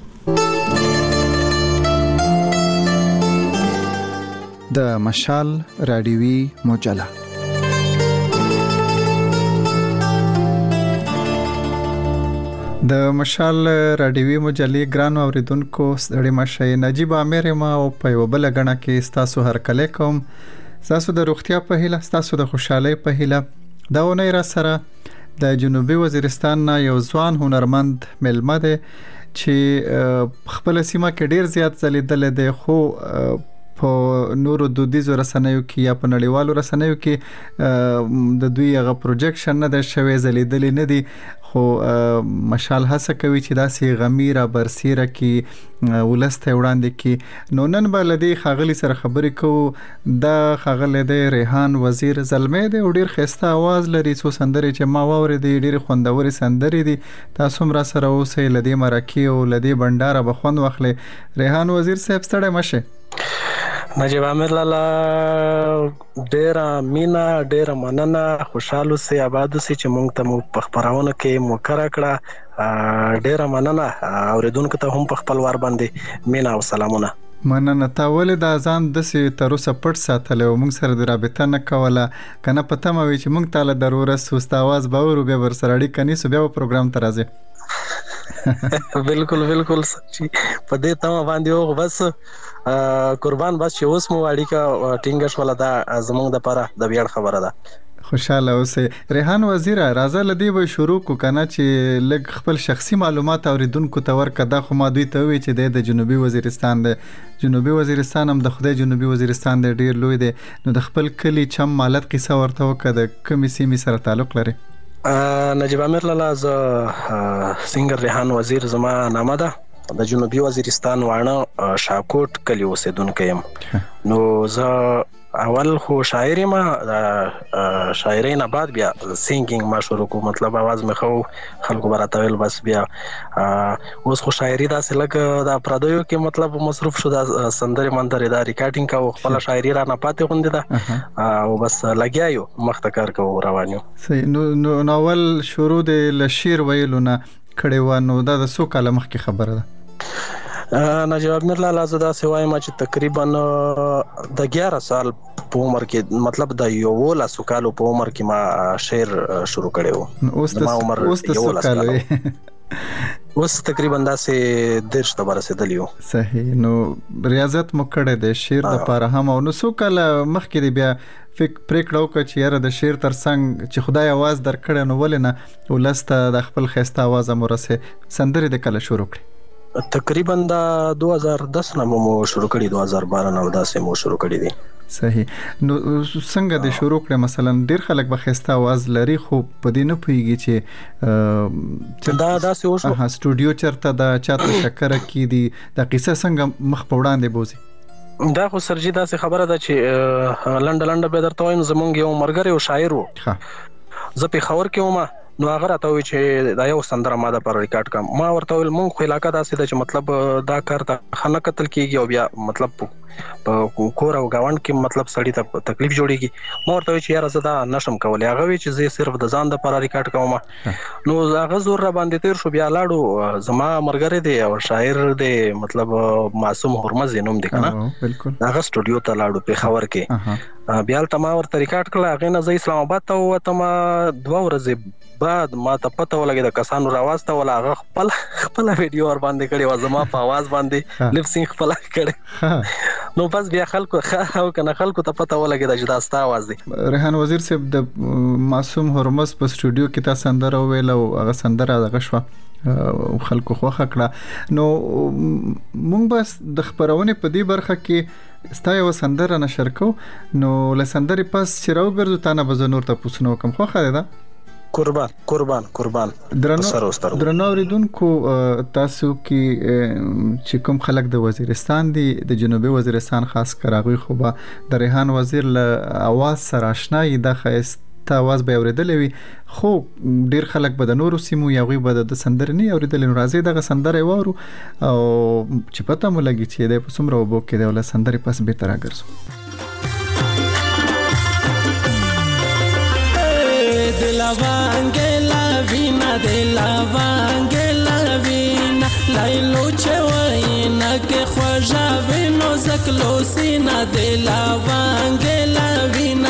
د مشال رادیوي مجله د مشال رادیوي مجلې ګران اوریدونکو ستړي مشه. نجيب امیر ما او په یو بل غنه کې تاسو هر کله کوم. تاسو د روغتیا په هیله، تاسو د خوشحالي په هیله. دا ونې را سره د جنوبي وزیرستان نه یو ځوان هنرمند ملمه ده چې خپل سیمه کې ډیر زیات ځلیدل دي خو په نورو دودیزو رسنیو کې یا په نړیوالو رسنیو کې د دوی هغه پروجیکشن نه د شوي ځلیدل نه دي. خو مشال هڅه کوي چې داسې غمیره برسیره کې ولسته وړاندې کې. نو نن به لدی خاغلی سره خبرې کوو. د خاغلی د ریحان وزیر زلمې دی او ډیر خسته आवाज لري. څو سندري چې ما واورېدې ډیر خوندوري سندري دي. تاسو را سره اوسې لدی مرکی او لدی بنداره بخون واخلي. ریحان وزیر صاحب ستړي مشه.
نجيب امیر لالا ډیر مینا ډیر مننه. خوشاله سي آباد سي چې مونږ ته مو په خبرونه کې موکره کړه. ډیر مننه. اوریدونکو ته هم په خپل ور باندې مینا او سلامونه.
مننه. تاول د اذان د سي تر اوسه پټ ساتل او موږ سره د رابطه نه کوله. کنه پته مې چې موږ تعالی ضرورت سوست आवाज باور به ور سره اړیکه کني سو بیا پروګرام ترازه.
بالکل چې په دې تمه باندې او بس قربان بس چې اوس مو اړیکه ټینګش ولا دا زمونږ د لپاره د ویاړ خبره ده.
خوشاله اوسه. ریحان وزیر راځه لدی به شروع کو کنه چې لګ خپل شخصي معلومات اوریدونکو ته ورکړه. خو ما دوی ته وی چې د جنوبي وزیرستان د جنوبي وزیرستان هم د خدای جنوبي وزیرستان د ډیر لوی دی. نو د خپل کلی چم مالت قصه ورته وکړه کومې سیمې سره تعلق لري.
نجيب امیر لالا ز سنگر ریحان وزیر زما نامه ده د جنوبي وزیرستان وانه شاکوټ کلی اوسیدونکی یم. نو زه اول خو شاعر ما شاعرۍ نه بعد بیا سینګینګ ما شروع کو، مطلب आवाज مې خو خلکو براته ویل بس بیا اوس خو شاعري داسې لکه د پردیو کې مطلب مصروف شو، د سندرې مندرې دا ریکارډینګ کوو، خپل شاعري را نه پاتې غوندې ده او بس لګیا یو مخته کار کوو روان یو.
نو ناول شروع د لشیر ویلو نه کړي و، نو دا د څو کاله مخکې خبره ده؟
نجیب امیر لالا زه داسې وایم چې تقریبا د 11 سال په عمر کې، مطلب د 11 کالو په عمر کې ما شعر شروع کړی و. ما عمر 11 کال اوس تقریبا داسې 10 ته ورسېدلی و.
صحیح. نو ریاضت مو کړی د شعر لپاره هم، او نو څو کال مخکې بیا پریکړه وکړه چې یاره د شعر ترڅنګ چې خدای आवाज درکړی نو ولې نه ولسته د خپل ښایسته आवाज مرسه سندرې د کله شروع کړې؟
تقریبا دا 2010 نه مو شروع کړی، 2012 نه داسې مو شروع کړی دي.
صحیح. نو څنګه د شروع کړه؟ مثلا ډیر خلک به ښایسته आवाज لري خو په دې نه پوهیږي چې
دا داسې وشو
سټوډیو چرته د چاته شکر کې دي، د قصه څنګه مخ په وړاندې بوزي؟
دا خو سرجی داسې خبره ده چې لنډه به درته وایم، زمونږ یو مرګره او شاعر وو، زه په خبر کې ومه، نو هغه راته وی چې دا یو سندره ماده پر ریکارډ کم. ما ورته ویل مونږ خو علاقه داسې ده چې مطلب دا کار ته خنه قتل کیږي او بیا مطلب په کور او گاوند کې مطلب سړی ته تکلیف جوړیږي. ما ورته وی چې یاره زه دا نشم کولی. هغه وی چې زه صرف د ځان د پر ریکارډ کوم. نو هغه زور را باندې تیر شو. بیا لاړو، زما مرګره دی او شاعر دی، مطلب معصوم هرمز نوم دی کنه، هغه سټوډیو ته لاړو په خبر کې. بیا تل ما ورته ریکارډ کړل. هغه نه زه اسلام آباد ته وته، ما 2 ورځې بعد ما ته پته ولګی د کسانو راواسته ولا هغه خپل ویډیو ور باندې کړی و، زما په आवाज باندې لپ سینګ خپل کړی. نو بس بیا خلکو او کنه خلکو ته پته ولګی د جدا ستا आवाज دی.
ریحان وزیر صاحب د معصوم هرمز په سټوډیو کې تا سندره ویل او هغه سندره دغه شو خلکو خوخه کړه. نو مونږ بس د خبرونه په دې برخه کې ستا یو سندره نشر کو، نو له سندرې پس چې راوګرځو تا نه به نور ته پوښتنه وکم. خو خاله ده قربان درنو اوریدونکو، تاسو کې چې کوم خلک د وزیرستان دي، د جنوبي وزیرستان خاص کراغوي خو به د ریحان وزیر له आवाज سره آشنای د ښایسته आवाज به اوریدلې وي، خو ډیر خلک به د نورو سیمو یا غوي به د سندرې نه اوریدلې. نو راځي دغه سندره وورو او چې پته مو لګي چې د پسمره وبو کې د ول سندرې پس به تر راګرځو.
de la vangela lailo chewina ke khwaja vino zaklo sina de la vangela vina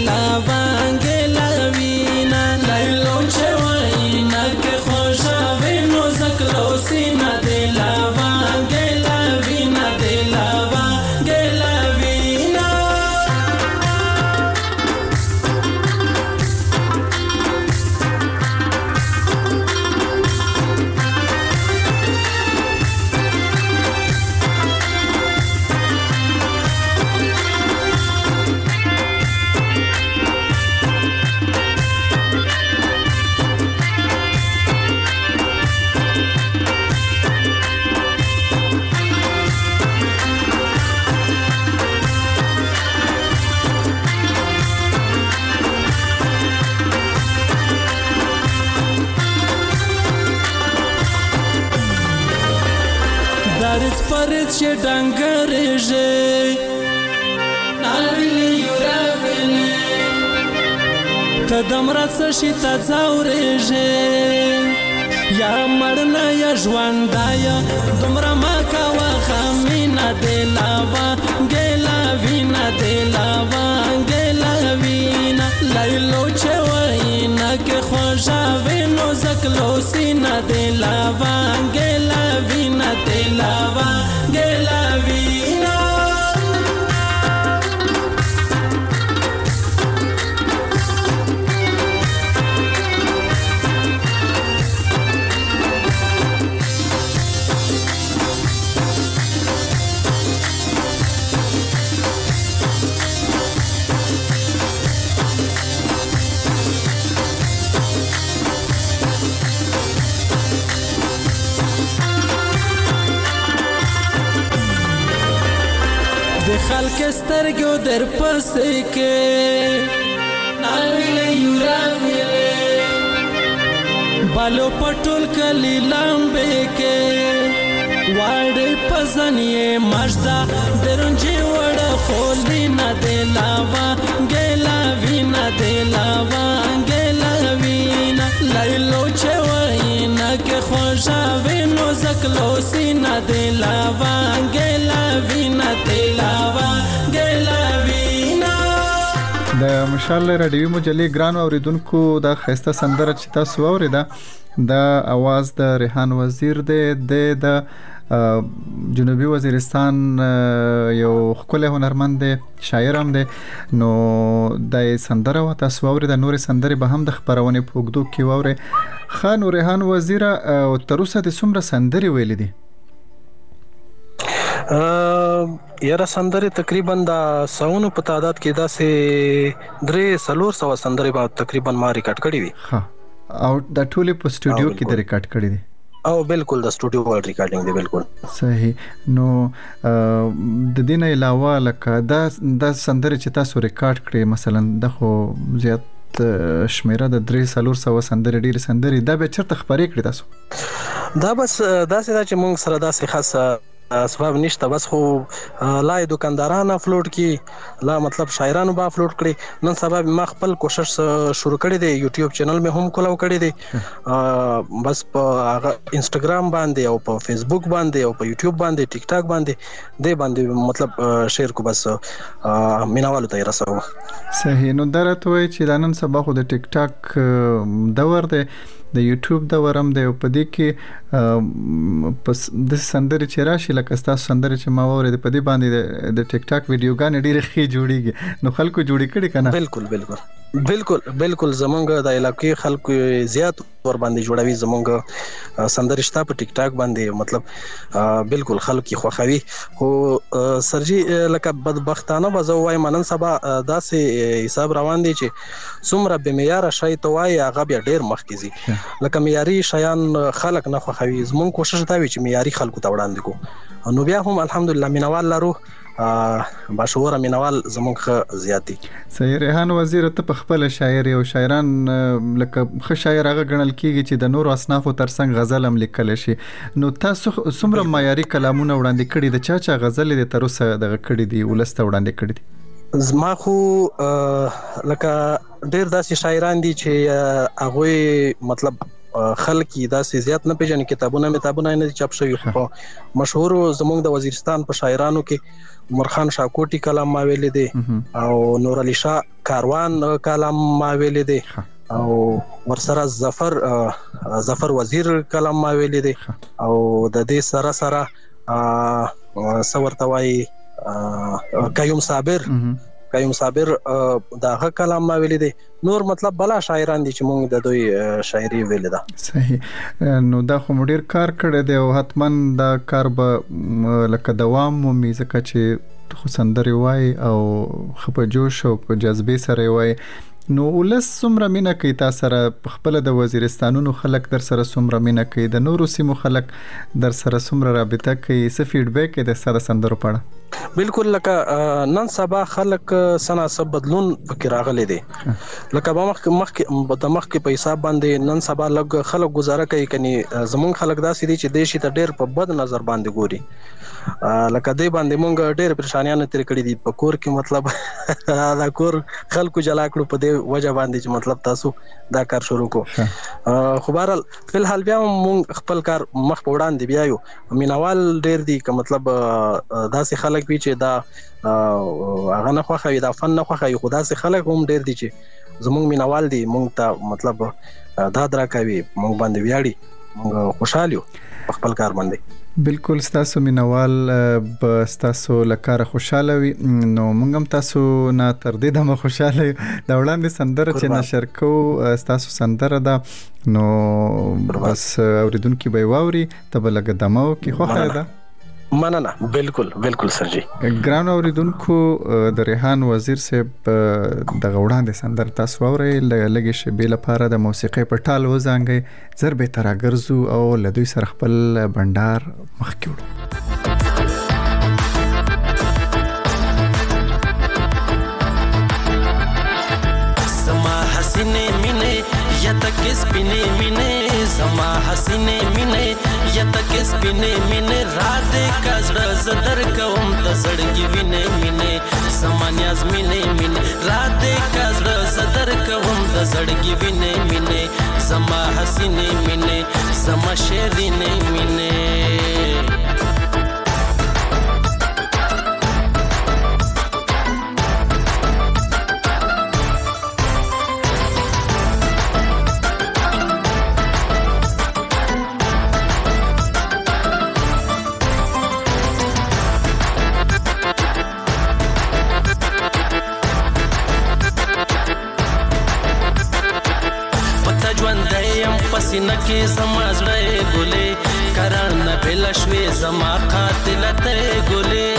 lailo chewina ke khwaja vino zaklo sina de la vangela vina چې ډنګرېږي نالوي یورابني قدم راڅ شي تا ځورېږي یا مړنه یا ژوندایا دومره ما کوه خمینا د لاوا ګلا وینا د لاوا ګلا وینا لایلو چې وینا کې خوږه وینو زکلو سینا د لاوا ګلا وینا د لاوا ګلا وینا کې سترګو در پسې کې ناویلې یورانیلې بالو پټول کلی لامبې کې واړې پزنې مجدا درنجي وړ خولې نه دلاوا ګلا وینا دلاوا ګلا وینا لایلو چوینا کې خوشاوي نو زکلو سینا دلاوا ګلا وینا دلاوا ګلا وینا
د مشال رادیوي مجلې ګران اوریدونکو دا خسته سندره چې تاسو اوریدا د اواز د ریحان وزیر د جنوبي وزیرستان یو خپل هنرمند دی شاعر هم دی نو د سندره و تاسو اوریدا نور سندره به هم د خبرونه پوګدو کې وره خان ریحان وزیر او تروسه د څومره سندره ویل دي
یاره سندره تقریبا دا ساونو په تعداد کې دا سه 300 سندره به تقریبا ما ریکارډ کړې دي
ها او د ټوله په سټوډیو کې د ریکارډ کړې دي
او بالکل د سټوډیو ورډ ریکارډینګ دی بالکل
صحیح نو د دین علاوه لکه دا سندره چې تاسو ریکارډ کړې مثلا د خو زیات شمیره د 300 سندره ډیر سندره دا به چرته خبرې کړې تاسو
دا بس دا چې موږ سره دا خاصه اسباب نشته بس خو لای دکانداران افلوډ کی لا مطلب شاعرانو با افلوډ کړي نن سبا ما خپل کوشش شروع کړی دی یوټیوب چینل مې هم کولاو کړی دی بس په انستګرام باندې او په فیسبوک باندې او په یوټیوب باندې ټیک ټاک باندې مطلب شیر کو بس مینوالو ته رسو
صحیح نو درته وای چې نن سبا خو د ټیک ټاک دور دی د یوټیوب د ورم دی په دې کې پس د سندره چې راشي لکه تاسو سندره چې ما وره په دې باندې د ټیک ټاک ویډیوګان ډېر ښه جوړیږي نو خلکو جوړی کړي کنه بالکل زمونږ د علاقې خلکو زیات ور باندې جوړوي زمونږ سندره شته په ټیک ټاک باندې مطلب بالکل خلک خوخوي خو سرجی لکه بدبختانه بزوای منن سبا داسې حساب روان دي چې څومره به معیار شای توای هغه بیا ډیر مخکزي لکه معیاري شیان خلک نه خوخوي زمون کوشش دا وی چې معیاري خلکو ته وړاندې کو نو بیا هم الحمدلله مینوال لرو باشوره مینوال زمونږ زیاتی صحیح ریحان وزیر ته په خپل شاعر او شاعران لکه خ شاعر هغه غنل کیږي چې د نور اصنافو ترڅنګ غزل هم لیکل شي نو تاسو څومره معیاري کلامونه وړاندې کړي د چا غزل د تروسه دغه کړي دي ولسته وړاندې کړي دي
زما خو لکه ډیر داسې شاعران دي چې هغه مطلب خلک داسې زیات نه پیژني کتابونه نه چاپ شوی خو مشهور زمونږ د وزیرستان په شاعرانو کې عمر خان شاکوټي کلام ما ویل دي او نور علي شاه کاروان کلام ما ویل دي او ورسره ظفر وزیر کلام ما ویل دي او د دې سره سورتوي قیوم صابر داغه کلام ما ویل دي نور مطلب بلا شاعران دي چې موږ د دوی شاعري ویل ده
صحیح نو دا خو ډیر کار کړی دی او حتمن دا کار به لکه دوام مومي ځکه چې خو سندري وای او خپه جوش او په جذبه سره وای نو ولس څومره مینه کوي تاسو سره خپل د وزیرستانونو خلک در سره څومره مینه کوي د نورو سیمو خلک در سره څومره رابطه کوي څه فیډبیک د سره سندرو پړه
بالکل لکه نن سبا خلک سنا سب بدلون فکر راغلي دي لکه مخکې په حساب باندې نن سبا لګ خلک گزاره کوي کني زمون خلک داسې دي چې دیشي ته ډېر په بد نظر باندې ګوري لکه دې باندې مونږ ډېر پریشانیاں تیر کړې دي په کور کې مطلب دا کور خلکو جلا کړو په دې وجه باندې چې مطلب تاسو دا کار شروع کو خو بهرحال فلحال بیا مونږ خپل کار مخ په وړاندې بیايو مینوال ډېر دي که مطلب داسې خلک وي چې دا هغه نه خوښوي دا فن نه خوښوي خو داسې خلک هم ډېر دي چې زمونږ مینوال دي مونږ ته مطلب دا درکوي مونږ باندې ویاړي مونږ خوشاله یو په خپل کار باندې
بالکل ستاسو مینوال به ستاسو لکاره خوشاله وي نو موږ هم تاسو نه تر دې دمه خوشاله یو دا وړاندې سندره چې نشر کو ستاسو سندره ده نو بس اوریدونکو به واوري ته بلګ دمو کې خوخه ده
مننه بالکل سرجی
ګران اوریدونکو د ریحان وزیر صاحب د وړاندې سندره تاسو اورئ لګي شی بل لپاره د موسیقي په ټال وزانګي ضربه تراګرزو او لدوی سره خپل بندر مخکې وړو
حسینه مینه یا تک سپینه مینه زما حسینه مینه یا تک سپینه مینه را دې کزړه زدر کوم د زړګي وینه مینه زما نیاز مینه مینه را دې کزړه زدر کوم د زړګي وینه مینه زما حسینه مینه زما شیرینه مینه پسینه کې زما زړه ګلې کرانه بلشوي زما قاتل ته ګلې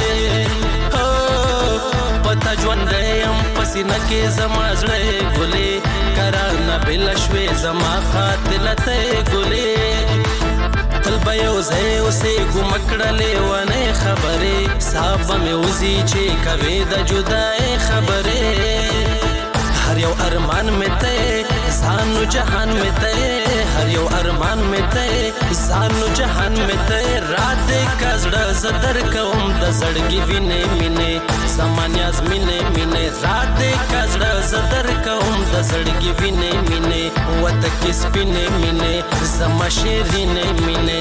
پتا ژوند یم پسینه کې زما زړه ګلې کرانه بلشوي زما قاتل ته ګلې تل به یو ځای اوسې ګمکړلې ونه خبرې صاحب مې وزي چې کوي د جدای خبرې هر یو ارمان مې ته سانو جهان مې ته هر یو ارمان مې ته سانو جهان مې ته رات کزړه زدر کوم د زړګي وینه مینه سمانیاز مینه مینه رات کزړه زدر کوم د زړګي وینه مینه وته کې سپینه مینه زما شیرینه مینه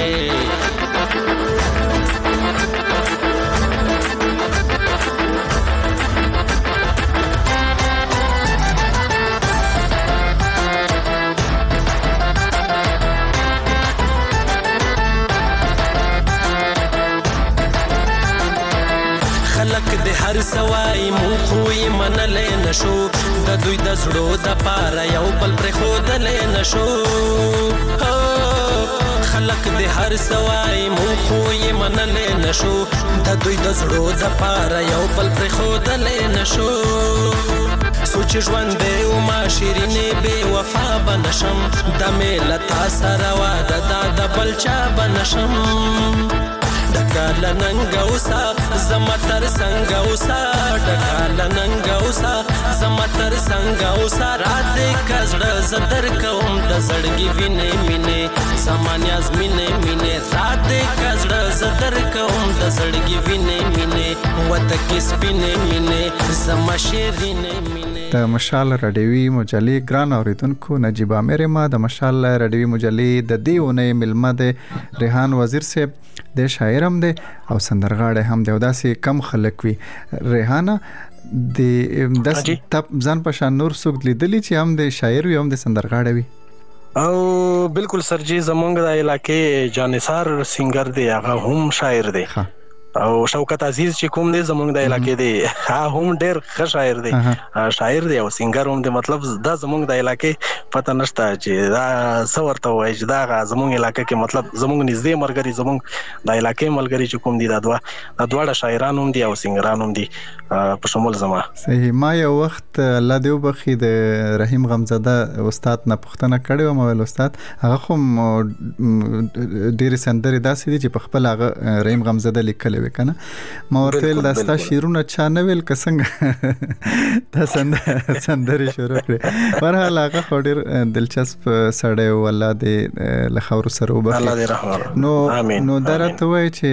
هر سوای مو خوې منلې نشو د دوی د زړو د پاره یو بل پر خودلې نشو خلق د هر سوای مو خوې منلې نشو د دوی د زړو د پاره یو بل پر خودلې نشو سوچ ژوند دی او ما شیرینه بے وفا بنشم د ملتا سره واده د بلچا بنشم ډکال ننګوسا زما تر څنګه اوسا ډکال ننګوسا زما تر څنګه اوسا رات کزړه زدر کوم د زړګي وینه مینه سمانیاز مینه مینه رات کزړه زدر کوم د زړګي وینه مینه وته کې سپینه مینه زما شیرینه مینه
د مشال رادیوي مجلې ګران اوریدونکو نجیب عامر ما د مشال رادیوي مجلې د دیونه ملمه د ریحان وزیر صاحب د شاعرم دی او سندرغاړی هم دی او داسې کم خلک وي ریحانه د داس ځان په شان نور څوک لیدلی چې هم د شاعر وي هم د سندرغاړی وي
او بالکل سرجی زمونږ د علاقې جانثار سنگر دی هغه هم شاعر دی او شوکت عزیز چې کوم دی زمونږ د علاقې دی هم ډېر ښه شاعر دی شاعر دی او سنگر هم دی مطلب دا زمونږ د علاقې پته نشته چې دا څه ورته وایي چې دا زمونږ علاقې کې مطلب زمونږ نږدې ملګري زمونږ د علاقې ملګري چې کوم دي دا دواړه شاعران هم دي او سنگران هم دي په شمول زما
صحیح ما یو وخت الله دې وبخي د رحیم غمزاده استاد نه پوښتنه کړې و مو استاد هغه خو ډېر سندري داسې دي چې په خپل هغه رحیم غمزاده لیکل وکنه ما ورته داستا شیرونه چا نه ویل کسنګ دا سندري شروع کړې ورحال هغه ډېر دلچسپ سړی او الله دې لخور سره وبخي نو درته وای چې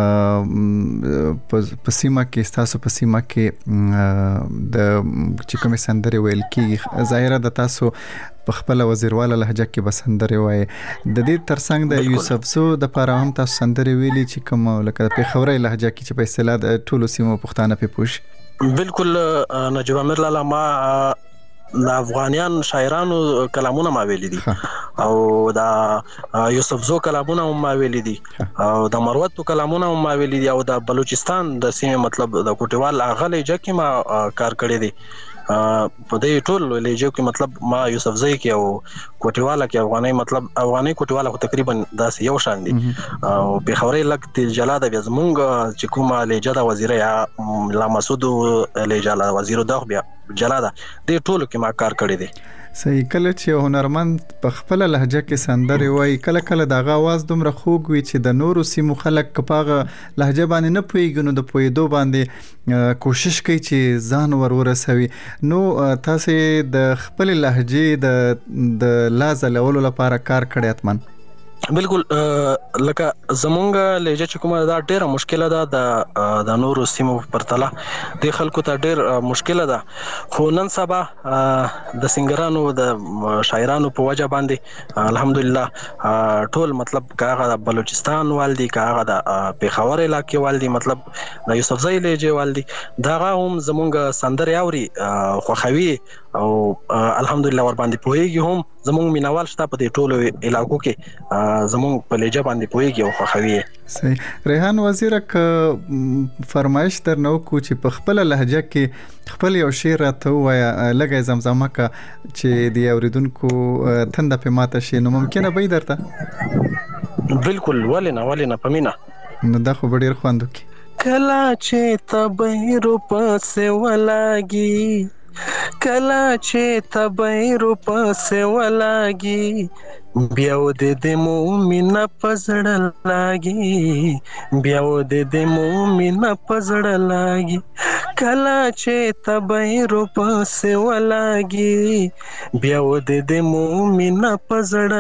پسیمه کې تاسو پسیمه کې د چې کوم سندري ویل کی ظاهره د تاسو په خپل وزیرواله لهجه کې بسندري وای د دې ترڅنګ د یوسف زو د پاره هم تاسو سندري ویلي چې کوم لکه په خوري لهجه کې چې په اصطلاح د ټولو سیمو پښتانه په پوښ
بالکل نجیب عامر لاله ما د افغانیان شاعرانو کلامونه ما ویلي دي او دا یوسف زو کلامونه ما ویلي دي او د مروت کلامونه ما ویلي دي او د بلوچستان د سیمه مطلب د کوټوال اغلی جکه ما کار کړی دي په دې ټول لهجو کې مطلب ما یوسف زئی کې او کوټواله کې افغاني مطلب افغاني کوټواله خو تقریبا داس یو شان دي او په خوري لګ جلاده بیا زمونږ چې کومه لهجه د وزیر یا لا مسعود لهجه لا وزیر د بیا جلاده دې ټول کې ما کار کړی دي
صحیح. کله چې هنرمند په خپل لهجه کې سندرې وایي کله د غاواز دومره خوږ وي چې د نورو سیمو خلک کپاغه لهجه باندې نه پوهیږي نو د پوهېدو باندې کوشش کوي چې ځان ورسوي. نو تاسو د خپل لهجې د لازلولو لپاره کار کړی اتمن؟
بالکل لکه زمونږ لهجه چې کومه دا ډیره مشکله ده د نورو سیمو پرتله د خلکو ته ډیر مشکله ده. خو نن سبا د سنگرانو د شاعرانو په وجه باندې الحمدلله ټول مطلب کاغه د بلوچستان والدي کاغه د پیښور علاقې والدي مطلب د یوسفزۍ لهجه والدي داغه هم زمونږ سندرې اوري خوخوي او الحمدلله ور باندې پوهیږي. هم زمونږ مینوال شته په دې ټولو علاقو کې زمونږ په لهجه باندې پوهیږي او خوخوي.
صحیح. ریحان وزیر ک فرمایش درنو کو چې په خپل لهجه کې خپل یو شعر راته وایا لګي زمزمه کا چې دی اوریدونکو تند په ماته شي نو ممکنه به درته؟
بالکل ولنه پمینا
نو دا خو ډیر خواندو کی
کلا چې تبهر پسې ولاږي کلا چې تبهر پسې ولاږي بیا د مومن پزړه لاګي بیا د مومن پزړه لاګي کلا چې تبهر پسې ولاګي بیا د مومن پزړه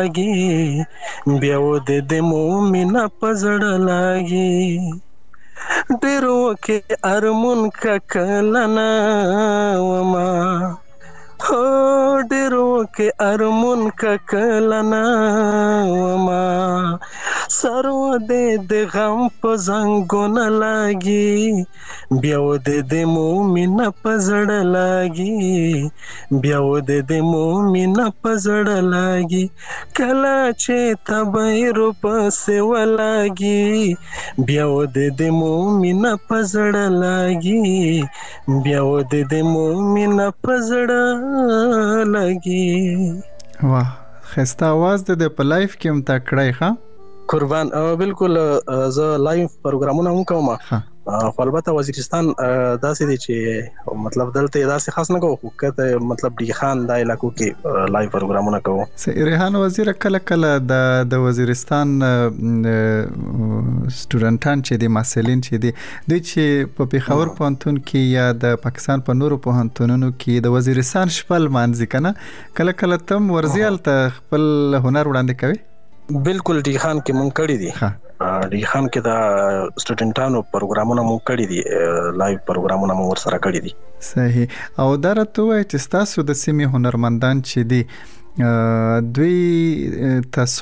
لاګي بیا د مومن پزړه لاګي ډیرو کې ارمون ککلنا وما هو ډیرو کې ارمون ککلنا وما سرو د غم په زنګونه لاګي بیا د مومن په زړه لاګي بیا د مومن په زړه لاګي کله چې تبهر پسې ولاګي بیا د مومن په زړه لاګي بیا د مومن په زړه لګي.
واه خسته आवाज د په لایف کې هم تا کړای ښا
قربان. بالکل زه لایف پروګرامونه هم کوم. خو البته وزیرستان داسې دي چې مطلب دلته داسې خاص نه کوو کته مطلب دی خان د علاقو کې لایو پروګرامونه کوو.
ریحان وزیر کله د وزیرستان سټوډنټان چې دي محصلین چې دي د چې په پیښور پوهنتون کې یا د پاکستان په نورو پوهنتونونو کې د وزیرستان شپل مانځي کنه کله تم ورزيال ته خپل هنر وړاندې کوي؟
بالکل دی خان کې مونږ کړی دي دی خان کې دا سټوډنټانو پروګرامونه مونږ کړی دي لایو پروګرامونه مونږ ورسره کړی دي.
صحیح. او دا راته وایي چې تاسو د سیمې هنرمندان چې دي دوی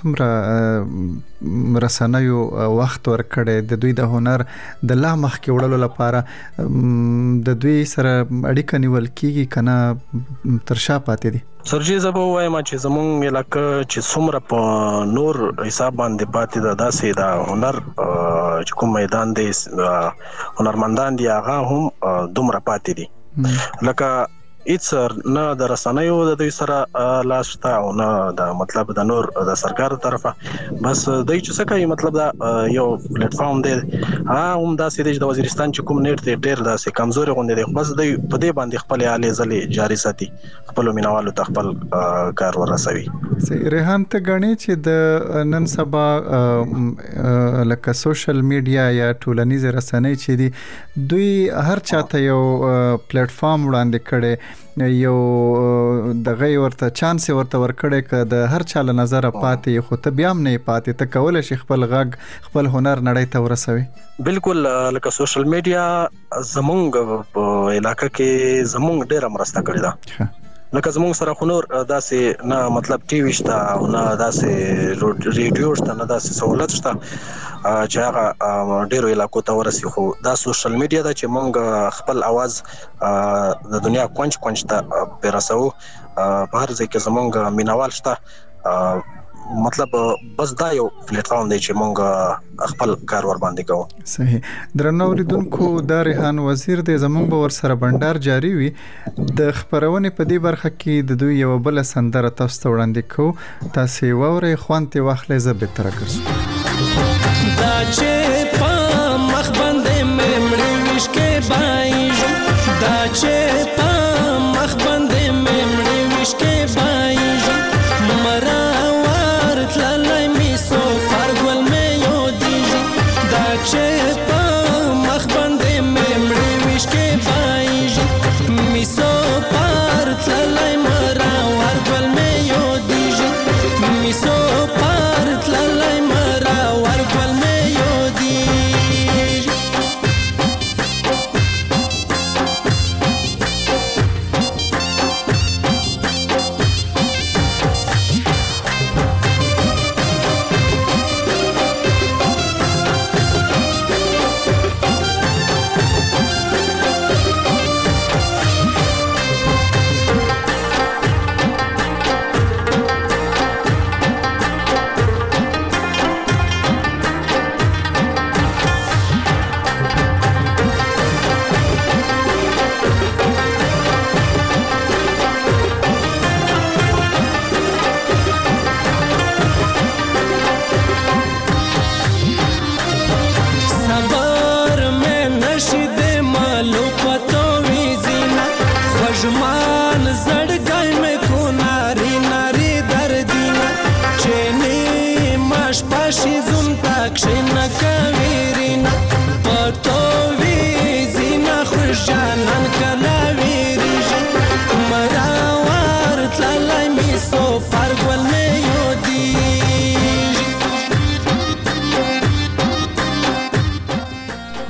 تاسو رسنیو وخت ورکړي د دوی د هنر د لا مخ کې وړلو لپاره د دوی سره اړیکه نیول کیږي کنه ترشا پاتې دي؟
سرجی زبو وایم چې زمونږ علاقه چې څومره په نور حساب باندې پاتې ده داسې د هنر چې کوم میدان دی هنرمندان دی هغه هم دومره پاتې دي لکه هیڅ نه د رسنیو د دوی سره لاسته او نه د مطلب د نور د سرکار طرفه بس دوی چې څه کوي مطلب دا یو پلیټ فارم دی هم داسې دی د وزیرستان چې کوم نیټ دی ډېر داسې کمزوري غونډې دی بس دوی په دې باندې خپل حالې ځلې جاري ساتي خپل مینوالو ته خپل کار ورسوي.
ریحان ته غني چې د نن سبا لکه سوشل میډیا یا ټولنیز رسنۍ چې دي دوی هر چاته یو پلیټ فارم وړاندې کړي یو دغه ورته چانس ورته ورکړي ک د هر چا له نظر پاتې خو ته بیا هم نه پاتې ته کول شي خپل غږ خپل هنر نړۍ ته ورسوي.
بالکل لکه سوشل میډیا زمونږ په علاقه کې زمونږ ډېر مرسته کړې ده لکه زمونږ سره خنور داسې نه مطلب ټي وي شته او نه داسې ریډیو شته نه داسې سہولت شته چې هغه ډیرو علاقو ته ورسي خو دا سوشل میډیا دا چې مونږ خپل आवाज د دنیا کونج ته پیرسو په هر ځای کې زمونږ مینوال شته مطلب بس دا یو پلیټ فارم دی چې مونږ خپل کار ور باندې کوو.
صحیح. درنو اوریدونکو دا ریحان وزیر د زمونږ به ور سره بندر جاری وي د خبرونه په دې برخه کې د دوی یو بل سندره تاسو ته وړاندې کوو تاسو ووري خوانته واخلې زه به تر کړم
دا چې په مخ باندې مې مړ وشکې بایو دا چې په مخ باندې مې مړ وشکې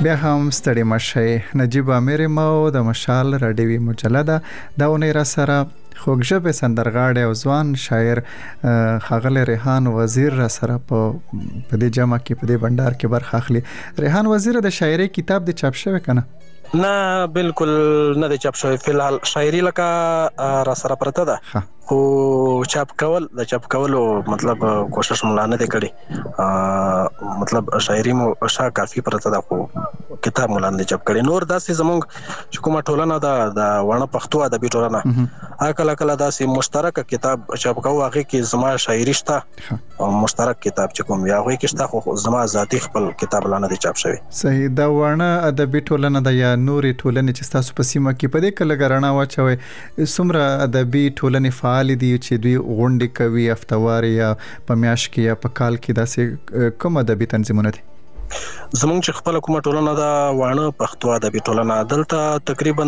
بیا هم ستړي مشي. نجیب امیر مو د مشال رادیوي مجله دا ونې را سره خوږژبه سندرغاړی او ځوان شاعر ښاغلی ریحان وزیر را سره په دې جمع کې په دې بندر کې برخه اخلي. ریحان وزیر د شاعري کتاب د چاپ شوی کنه؟
نه بالکل نه د چاپ شوی. فلحال شاعري لکه را سره پرته ده خو چاپ کولو مطلب کوشش ملانه دې کړی. مطلب شاعري مو شا کافي پرته ده خو کتاب ملانه چاپ کړي. نور داسې زمونږ چې کومه ټولنه ده د وړه پښتو ادبي ټولنه کله داسې مشترک کتاب چاپ کوو هغه کې زما شاعري شته او مشترک کتاب چې کوم یا هغه کې شته خو زما ذاتی خپل کتاب لانه دي چاپ شوی.
صحیح. دا وړه ادبي ټولنه د یا نوري ټولنې چې تاسو په سیمه کې په دې کله غرانه واچوي څومره ادبي ټولنې فعال دي چې دوی غونډې کوي افتوار یا په میاش کې یا په کال کې داسې کوم ادبي تنظیمونه دي؟
زمونږ چې خپل کومه ټولنه دا وانه پښتو ادبي ټولنه دلته تقریبا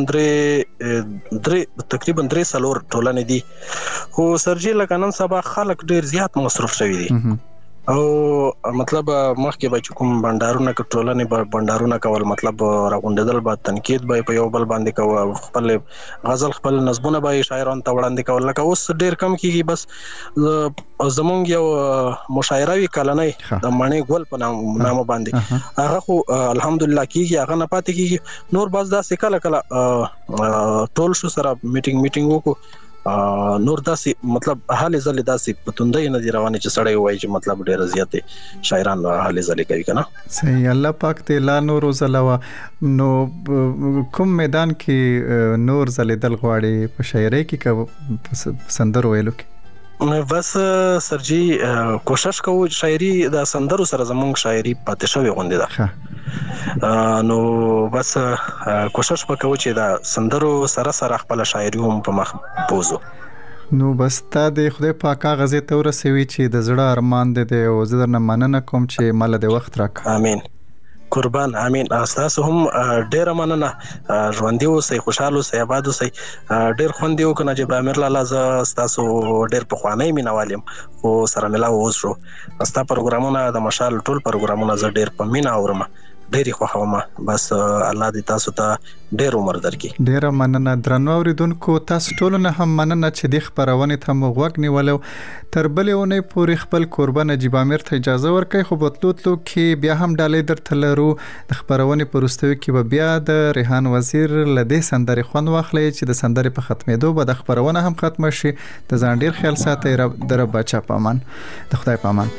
درې سلور ټولنې دي خو سرجی لکه نن سبا خلک ډیر زیات مصروف شوي دي او مطلب مخکې به کوم بندارونه ټولنې بندارونه کول مطلب راغونډېدل به تنقید به په یو بل باندې کوي خپل غزل خپل نظمونه به شاعرانو ته وړاندې کول لکه اوس ډیر کم کیږي. بس زمونږ یو مشاعره وی کلنۍ د مڼې ګل په نامه باندې هغه خو الحمدلله کیږي هغه نه پاتې کیږي. نور بس دا کله ټول شو سره میټینګ وکړو نور داسې مطلب حالې ځلې داسې پتوندې نه دی روانې چې سړی وایي چې مطلب ډېر زیاتې شاعران حالې ځلې کوي کنه.
صحیح. الله پاک ته لا نور زلوا نو کوم میدان کې نور زلې دل غواړي په شاعرۍ کې سندر ویلو کې؟
بس سرجی کوشش کوو شاعري د سندرو سره زمونږ شاعري پاتې شوی غوندې ده نو بس کوشش وکړو چې دا سندرو سره خپل شاعري هم په مخ بوزو.
نو بس تا د خدای پاک غزه ته ورسوي چې د زړه ارمان دې او زه درنه مننه کوم چې مال د وخت راک.
امين قربان امين. تاسو هم ډیر مننه. ژوندۍ اوسئ خوشاله اوسئ آباد اوسئ. ډیر خوند یو کنه چې امیر لاله ز تاسو ډیر په خوانې مینوالم او سره ملاو اوس شو. استا پروګرامونه د مشال ټول پروګرامونه ز ډیر په مینا اورم ډېری خوښوم. بس الله دې تاسو ته ډېر عمر درکړي.
ډېر مننه. درنو اوریدونکو تاسو ټول نه هم مننه چې د خبرونه ته مو غوږ نیولو. تر بلې ونې پورې خپل قربان نجیب امیر ته اجازه ورکړئ خو بتلوتلو کې بیا هم ډالۍ درته لرو. د خبرونه پرستوي کې به بیا د ریحان وزیر لدې سندرې خوند واخلي چې د سندرې په ختمېدو به د خبرونه هم ختم شي. د ځان ډېر خیال ساتئ. د رب بچا پامان. د خدای پامان.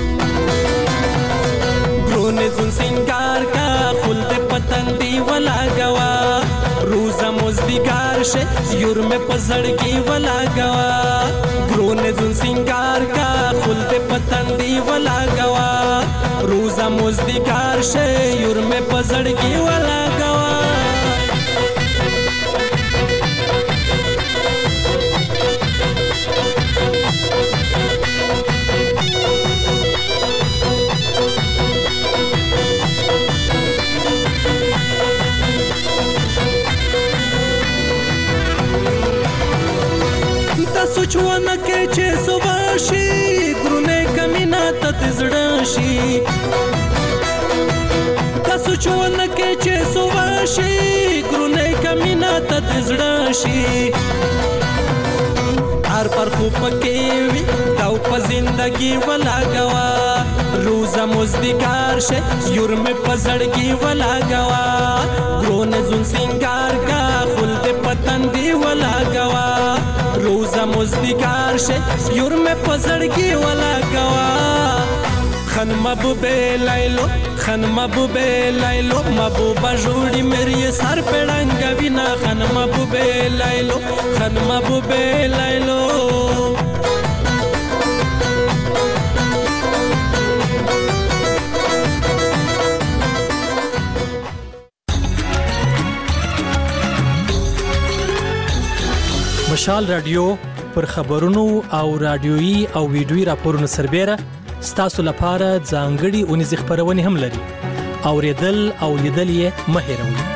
زون سنگار کا خلد پتندی ولا گوا روزا مزدگار شه یور میں پزڑگی ولا گوا گرون زون سنگار کا خلد پتندی ولا گوا روزا مزدگار شه یور میں پزڑگی ولا گوا سوچونه کې چې سواشي ګرونه کمینا ته زړشي تا سوچونه کې چې سواشي ګرونه کمینا ته زړشي هر پر خو پکې وي دا په زندگی ولا گوا روزا مزدگار شه یور میں پزړګي ولا گوا ګرونه زون سنگار کا خلد پتندی ولا گوا روزا مزدگار شه یور میں پزړګي ولا گوا خن محبوبه لایلو خن محبوبه لایلو محبوبه جوړي مری سر پړنګ وینا خن محبوبه لایلو خن محبوبه لایلو
مشال رادیو پر خبرونو او رادیويي او ویډیويي راپورونو سربېره ستاسو لپاره ځانګړي اونیز خبرونه هم لري. اوریدل او لیدل یې مه هېروئ.